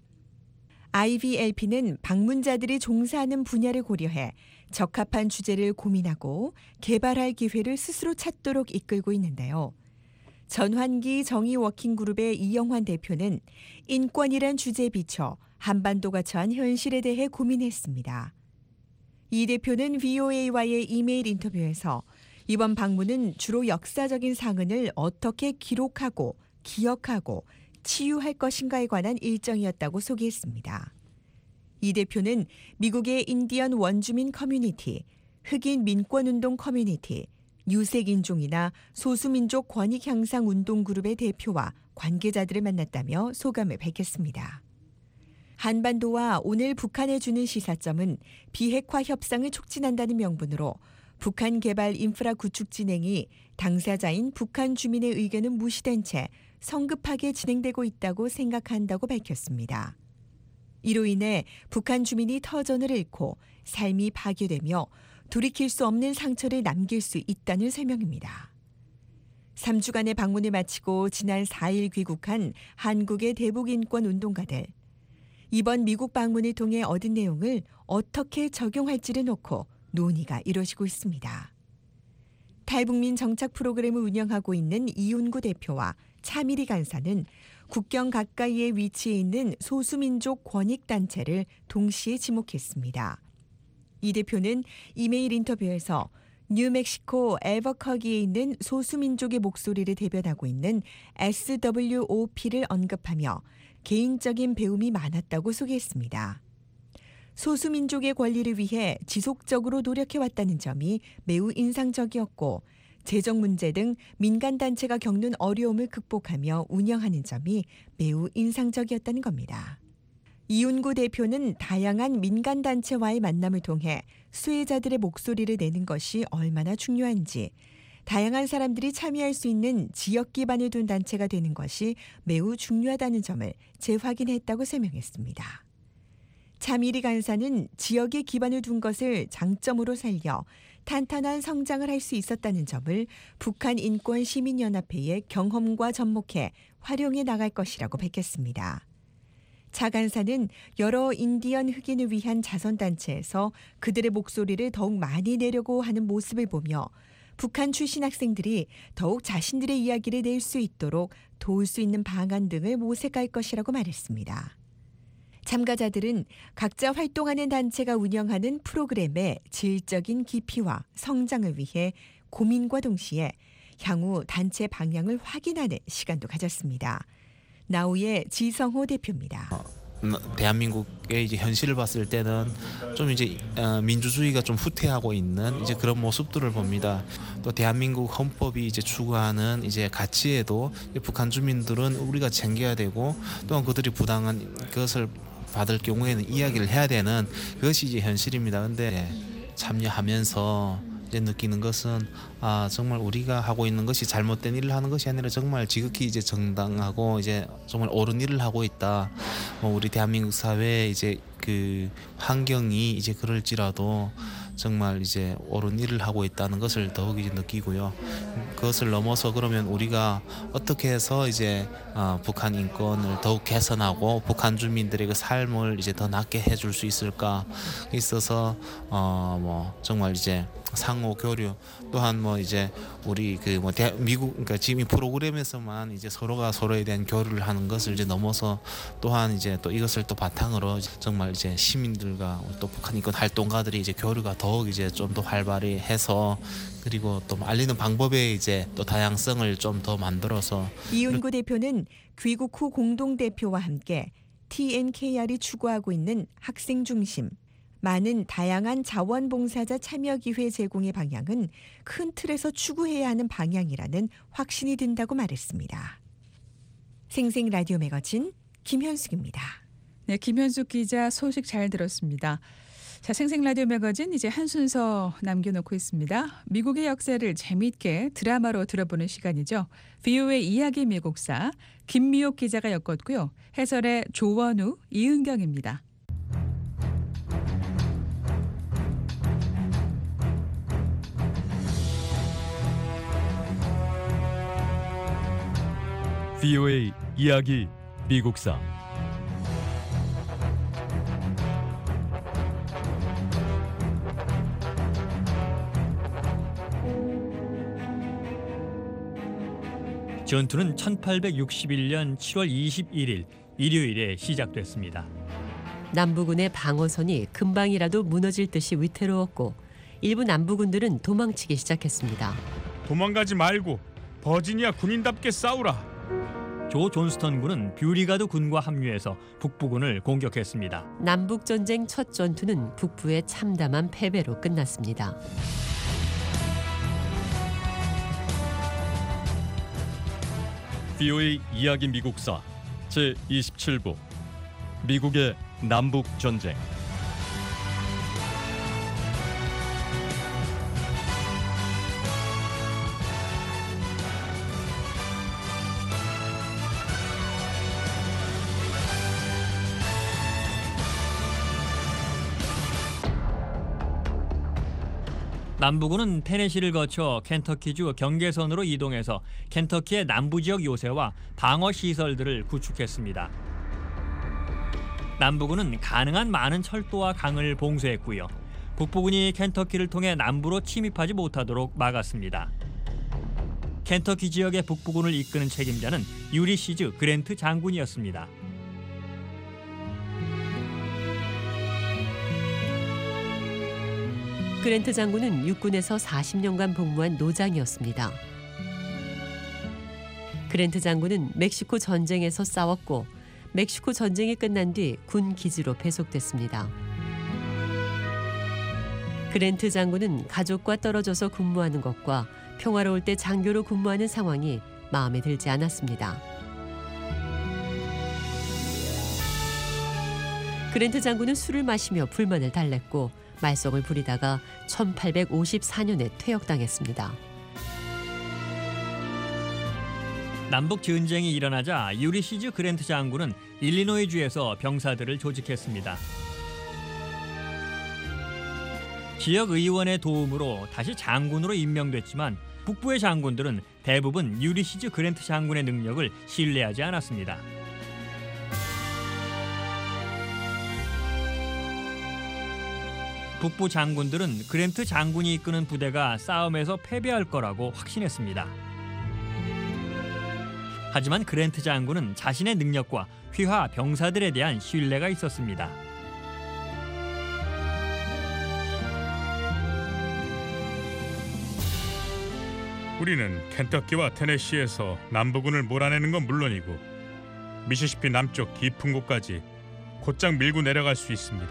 L: 아이비엘피는 방문자들이 종사하는 분야를 고려해 적합한 주제를 고민하고 개발할 기회를 스스로 찾도록 이끌고 있는데요. 전환기 정의 워킹그룹의 이영환 대표는 인권이란 주제에 비춰 한반도가 처한 현실에 대해 고민했습니다. 이 대표는 브이오에이와의 이메일 인터뷰에서 이번 방문은 주로 역사적인 상흔을 어떻게 기록하고 기억하고 치유할 것인가에 관한 일정이었다고 소개했습니다. 이 대표는 미국의 인디언 원주민 커뮤니티, 흑인 민권운동 커뮤니티, 유색인종이나 소수민족 권익향상운동그룹의 대표와 관계자들을 만났다며 소감을 밝혔습니다. 한반도와 오늘 북한에 주는 시사점은 비핵화 협상을 촉진한다는 명분으로 북한 개발 인프라 구축 진행이 당사자인 북한 주민의 의견은 무시된 채 성급하게 진행되고 있다고 생각한다고 밝혔습니다. 이로 인해 북한 주민이 터전을 잃고 삶이 파괴되며 돌이킬 수 없는 상처를 남길 수 있다는 설명입니다. 삼 주간의 방문을 마치고 지난 사 일 귀국한 한국의 대북인권 운동가들. 이번 미국 방문을 통해 얻은 내용을 어떻게 적용할지를 놓고 논의가 이루어지고 있습니다. 탈북민 정착 프로그램을 운영하고 있는 이윤구 대표와 차미리 간사는 국경 가까이에 위치해 있는 소수민족 권익단체를 동시에 지목했습니다. 이 대표는 이메일 인터뷰에서 뉴멕시코 엘버커기에 있는 소수민족의 목소리를 대변하고 있는 에스더블유오피를 언급하며 개인적인 배움이 많았다고 소개했습니다. 소수민족의 권리를 위해 지속적으로 노력해왔다는 점이 매우 인상적이었고 재정 문제 등 민간단체가 겪는 어려움을 극복하며 운영하는 점이 매우 인상적이었다는 겁니다. 이윤구 대표는 다양한 민간단체와의 만남을 통해 수혜자들의 목소리를 내는 것이 얼마나 중요한지, 다양한 사람들이 참여할 수 있는 지역 기반을 둔 단체가 되는 것이 매우 중요하다는 점을 재확인했다고 설명했습니다. 차미리 간사는 지역에 기반을 둔 것을 장점으로 살려 탄탄한 성장을 할 수 있었다는 점을 북한인권시민연합회의 경험과 접목해 활용해 나갈 것이라고 밝혔습니다. 차 간사는 여러 인디언 흑인을 위한 자선단체에서 그들의 목소리를 더욱 많이 내려고 하는 모습을 보며 북한 출신 학생들이 더욱 자신들의 이야기를 낼 수 있도록 도울 수 있는 방안 등을 모색할 것이라고 말했습니다. 참가자들은 각자 활동하는 단체가 운영하는 프로그램의 질적인 깊이와 성장을 위해 고민과 동시에 향후 단체 방향을 확인하는 시간도 가졌습니다. 나우의 지성호 대표입니다.
M: 대한민국의 이제 현실을 봤을 때는 좀 이제 민주주의가 좀 후퇴하고 있는 이제 그런 모습들을 봅니다. 또 대한민국 헌법이 이제 추구하는 이제 가치에도 북한 주민들은 우리가 챙겨야 되고, 또한 그들이 부당한 것을 받을 경우에는 이야기를 해야 되는 그것이 이제 현실입니다. 근데 참여하면서 이제 느끼는 것은 아 정말 우리가 하고 있는 것이 잘못된 일을 하는 것이 아니라 정말 지극히 이제 정당하고 이제 정말 옳은 일을 하고 있다. 뭐 우리 대한민국 사회에 이제 그 환경이 이제 그럴지라도 정말 이제 옳은 일을 하고 있다는 것을 더욱 이제 느끼고요. 그것을 넘어서 그러면 우리가 어떻게 해서 이제 어, 북한 인권을 더욱 개선하고 북한 주민들의 그 삶을 이제 더 낫게 해줄 수 있을까 있어서 어, 뭐 정말 이제 상호 교류, 또한 뭐 이제 우리 그 뭐 미국 그러니까 지금 이 프로그램에서만 이제 서로가 서로에 대한 교류를 하는 것을 이제 넘어서 또한 이제 또 이것을 또 바탕으로 정말 이제 시민들과 또 북한 인권 활동가들이 이제 교류가 더욱 이제 좀 더 활발히 해서, 그리고 또 알리는 방법에 이제 또 다양성을 좀 더 만들어서.
L: 이윤구 대표는 귀국 후 공동 대표와 함께 티엔케이알이 추구하고 있는 학생 중심, 많은 다양한 자원봉사자 참여 기회 제공의 방향은 큰 틀에서 추구해야 하는 방향이라는 확신이 든다고 말했습니다. 생생 라디오 매거진 김현숙입니다.
C: 네, 김현숙 기자 소식 잘 들었습니다. 자, 생생 라디오 매거진 이제 한 순서 남겨놓고 있습니다. 미국의 역사를 재미있게 드라마로 들어보는 시간이죠. 브이오에이 이야기 미국사 김미옥 기자가 엮었고요. 해설의 조원우, 이은경입니다.
E: 브이오에이 이야기 미국사. 전투는 천팔백육십일 년 칠월 이십일일 일요일에 시작됐습니다.
P: 남부군의 방어선이 금방이라도 무너질 듯이 위태로웠고 일부 남부군들은 도망치기 시작했습니다.
Q: 도망가지 말고 버지니아 군인답게 싸우라.
E: 조 존스턴 군은 뷰리가드 군과 합류해서 북부군을 공격했습니다.
P: 남북전쟁 첫 전투는 북부의 참담한 패배로 끝났습니다.
E: 브이오에이 이야기 미국사 제이십칠 부 미국의 남북전쟁. 남부군은 테네시를 거쳐 켄터키주 경계선으로 이동해서 켄터키의 남부 지역 요새와 방어 시설들을 구축했습니다. 남부군은 가능한 많은 철도와 강을 봉쇄했고요. 북부군이 켄터키를 통해 남부로 침입하지 못하도록 막았습니다. 켄터키 지역의 북부군을 이끄는 책임자는 유리시즈 그랜트 장군이었습니다.
P: 그랜트 장군은 육군에서 사십 년간 복무한 노장이었습니다. 그랜트 장군은 멕시코 전쟁에서 싸웠고 멕시코 전쟁이 끝난 뒤 군 기지로 배속됐습니다. 그랜트 장군은 가족과 떨어져서 근무하는 것과 평화로울 때 장교로 근무하는 상황이 마음에 들지 않았습니다. 그랜트 장군은 술을 마시며 불만을 달랬고 말썽을 부리다가 천팔백오십사 년에 퇴역당했습니다.
E: 남북 전쟁이 일어나자 유리시즈 그랜트 장군은 일리노이주에서 병사들을 조직했습니다. 지역 의원의 도움으로 다시 장군으로 임명됐지만 북부의 장군들은 대부분 유리시즈 그랜트 장군의 능력을 신뢰하지 않았습니다. 북부 장군들은 그랜트 장군이 이끄는 부대가 싸움에서 패배할 거라고 확신했습니다. 하지만 그랜트 장군은 자신의 능력과 휘하 병사들에 대한 신뢰가 있었습니다.
Q: 우리는 켄터키와 테네시에서 남부군을 몰아내는 건 물론이고 미시시피 남쪽 깊은 곳까지 곧장 밀고 내려갈 수 있습니다.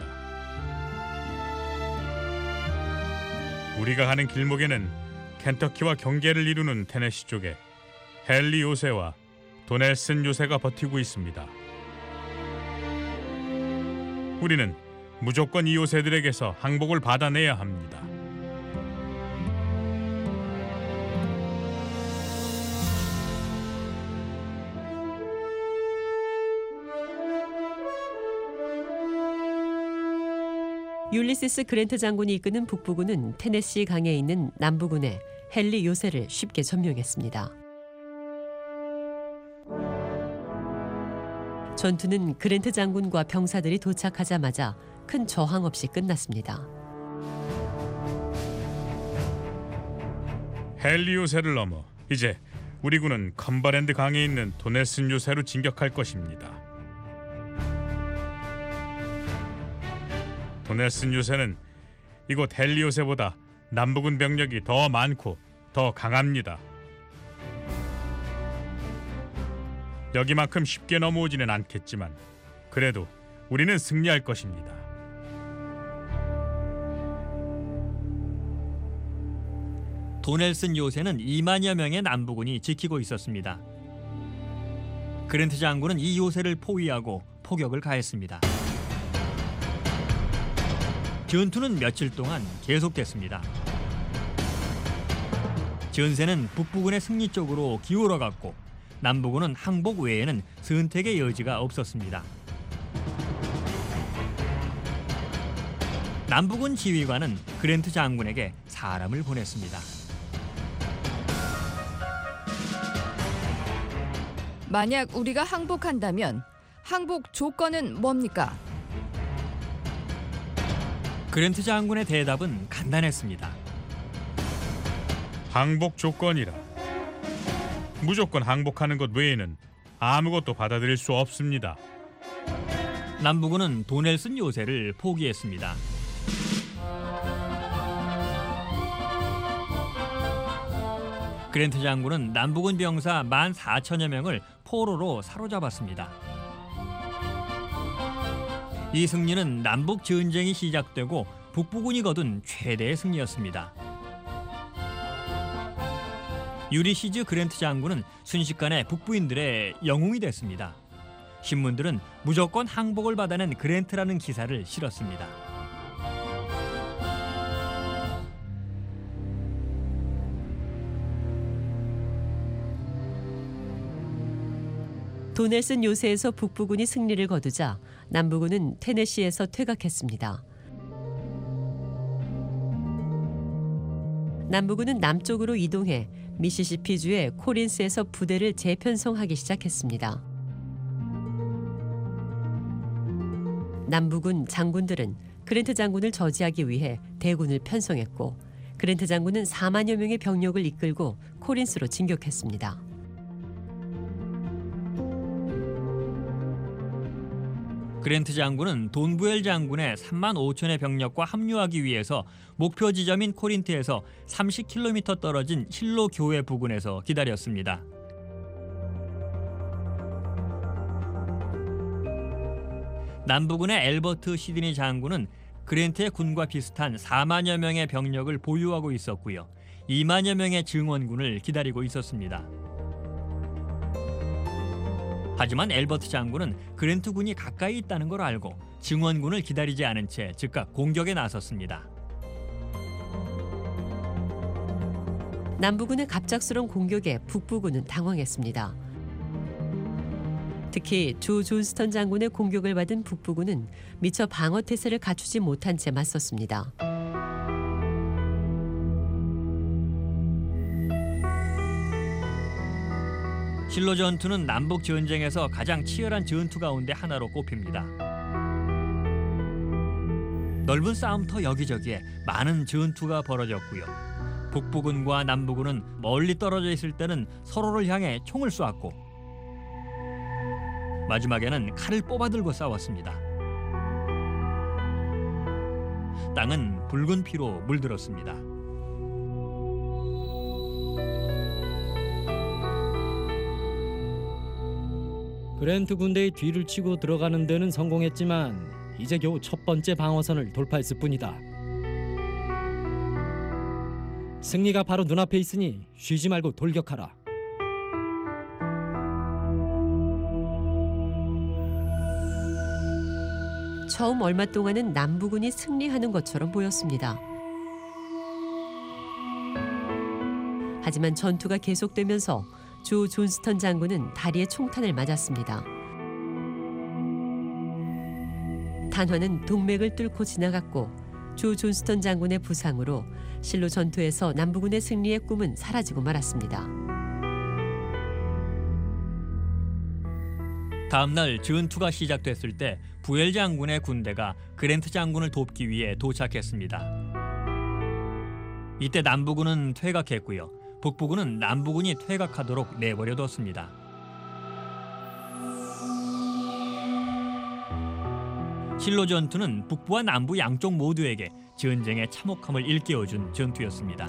Q: 우리가 가는 길목에는 켄터키와 경계를 이루는 테네시 쪽에 헨리 요새와 도넬슨 요새가 버티고 있습니다. 우리는 무조건 이 요새들에게서 항복을 받아내야 합니다.
P: 율리시스 그랜트 장군이 이끄는 북부군은 테네시 강에 있는 남부군의 헨리 요새를 쉽게 점령했습니다. 전투는 그랜트 장군과 병사들이 도착하자마자 큰 저항 없이 끝났습니다.
Q: 헨리 요새를 넘어 이제 우리 군은 컴버랜드 강에 있는 도넬슨 요새로 진격할 것입니다. 도넬슨 요새는 이곳 헨리 요새보다 남부군 병력이 더 많고 더 강합니다. 여기만큼 쉽게 넘어오지는 않겠지만 그래도 우리는 승리할 것입니다.
E: 도넬슨 요새는 이만여 명의 남부군이 지키고 있었습니다. 그랜트 장군은 이 요새를 포위하고 포격을 가했습니다. 전투는 며칠 동안 계속됐습니다. 전세는 북부군의 승리 쪽으로 기울어갔고 남부군은 항복 외에는 선택의 여지가 없었습니다. 남부군 지휘관은 그랜트 장군에게 사람을 보냈습니다.
R: 만약 우리가 항복한다면 항복 조건은 뭡니까?
E: 그랜트 장군의 대답은 간단했습니다.
Q: 항복 조건이라 무조건 항복하는 것 외에는 아무것도 받아들일 수 없습니다.
E: 남부군은 도넬슨 요새를 포기했습니다. 그랜트 장군은 남부군 병사 만 사천여 명을 포로로 사로잡았습니다. 이 승리는 남북 전쟁이 시작되고 북부군이 거둔 최대의 승리였습니다. 유리시즈 그랜트 장군은 순식간에 북부인들의 영웅이 됐습니다. 신문들은 무조건 항복을 받아낸 그랜트라는 기사를 실었습니다.
P: 도넬슨 요새에서 북부군이 승리를 거두자 남부군은 테네시에서 퇴각했습니다. 남부군은 남쪽으로 이동해 미시시피주의 코린스에서 부대를 재편성하기 시작했습니다. 남부군 장군들은 그랜트 장군을 저지하기 위해 대군을 편성했고 그랜트 장군은 사만여 명의 병력을 이끌고 코린스로 진격했습니다.
E: 그랜트 장군은 돈부엘 장군의 삼만 오천의 병력과 합류하기 위해서 목표 지점인 코린트에서 삼십 킬로미터 떨어진 실로 교회 부근에서 기다렸습니다. 남부군의 엘버트 시드니 장군은 그랜트의 군과 비슷한 사만여 명의 병력을 보유하고 있었고요. 이만여 명의 증원군을 기다리고 있었습니다. 하지만 엘버트 장군은 그랜트 군이 가까이 있다는 걸 알고 증원군을 기다리지 않은 채 즉각 공격에 나섰습니다.
P: 남부군의 갑작스러운 공격에 북부군은 당황했습니다. 특히 조 존스턴 장군의 공격을 받은 북부군은 미처 방어 태세를 갖추지 못한 채 맞섰습니다.
E: 실로 전투는 남북 전쟁에서 가장 치열한 전투 가운데 하나로 꼽힙니다. 넓은 싸움터 여기저기에 많은 전투가 벌어졌고요. 북부군과 남부군은 멀리 떨어져 있을 때는 서로를 향해 총을 쏘았고 마지막에는 칼을 뽑아들고 싸웠습니다. 땅은 붉은 피로 물들었습니다.
S: 그랜트 군대의 뒤를 치고 들어가는 데는 성공했지만 이제 겨우 첫 번째 방어선을 돌파했을 뿐이다. 승리가 바로 눈앞에 있으니 쉬지 말고 돌격하라.
P: 처음 얼마 동안은 남부군이 승리하는 것처럼 보였습니다. 하지만 전투가 계속되면서 조 존스턴 장군은 다리에 총탄을 맞았습니다. 탄환은 동맥을 뚫고 지나갔고 조 존스턴 장군의 부상으로 실로 전투에서 남부군의 승리의 꿈은 사라지고 말았습니다.
E: 다음 날 전투가 시작됐을 때 부엘 장군의 군대가 그랜트 장군을 돕기 위해 도착했습니다. 이때 남부군은 퇴각했고요. 북부군은 남부군이 퇴각하도록 내버려뒀습니다. 실로 전투는 북부와 남부 양쪽 모두에게 전쟁의 참혹함을 일깨워준 전투였습니다.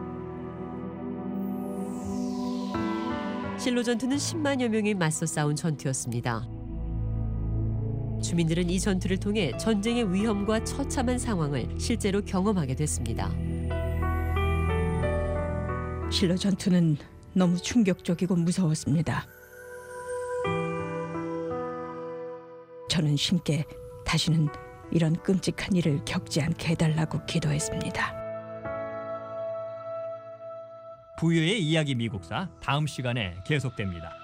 P: 실로 전투는 십만여 명이 맞서 싸운 전투였습니다. 주민들은 이 전투를 통해 전쟁의 위험과 처참한 상황을 실제로 경험하게 됐습니다.
T: 실로 전투는 너무 충격적이고 무서웠습니다. 저는 신께 다시는 이런 끔찍한 일을 겪지 않게 해달라고 기도했습니다.
E: 부여의 이야기 미국사 다음 시간에 계속됩니다.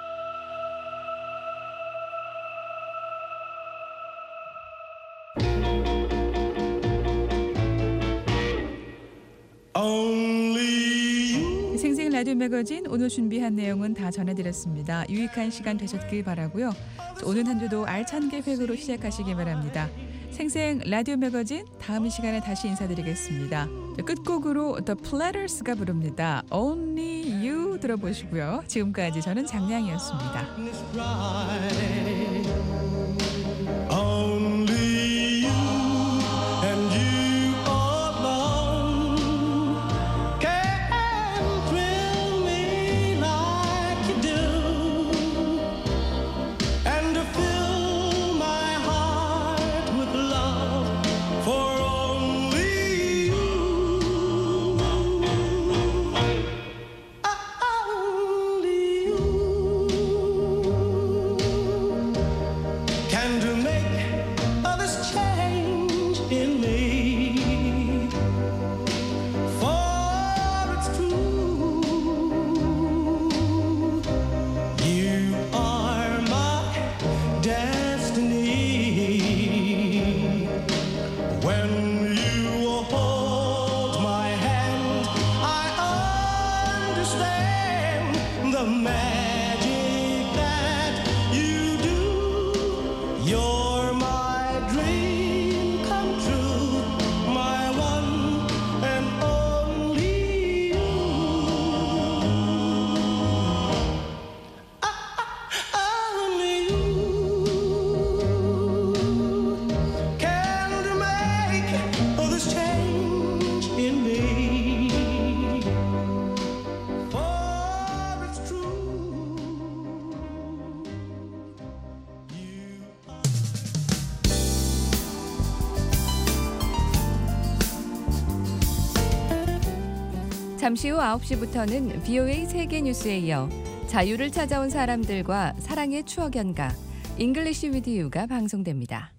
C: 생생 라디오 매거진 오늘 준비한 내용은 다 전해드렸습니다. 유익한 시간 되셨길 바라고요. 오늘 한 주도 알찬 계획으로 시작하시기 바랍니다. 생생 라디오 매거진 다음 이 시간에 다시 인사드리겠습니다. 끝곡으로 The Platters가 부릅니다. Only You 들어보시고요. 지금까지 저는 장량이었습니다.
R: 잠시 후 아홉 시부터는 비오에이 세계 뉴스에 이어 자유를 찾아온 사람들과 사랑의 추억 연가 잉글리시 위드 유가 방송됩니다.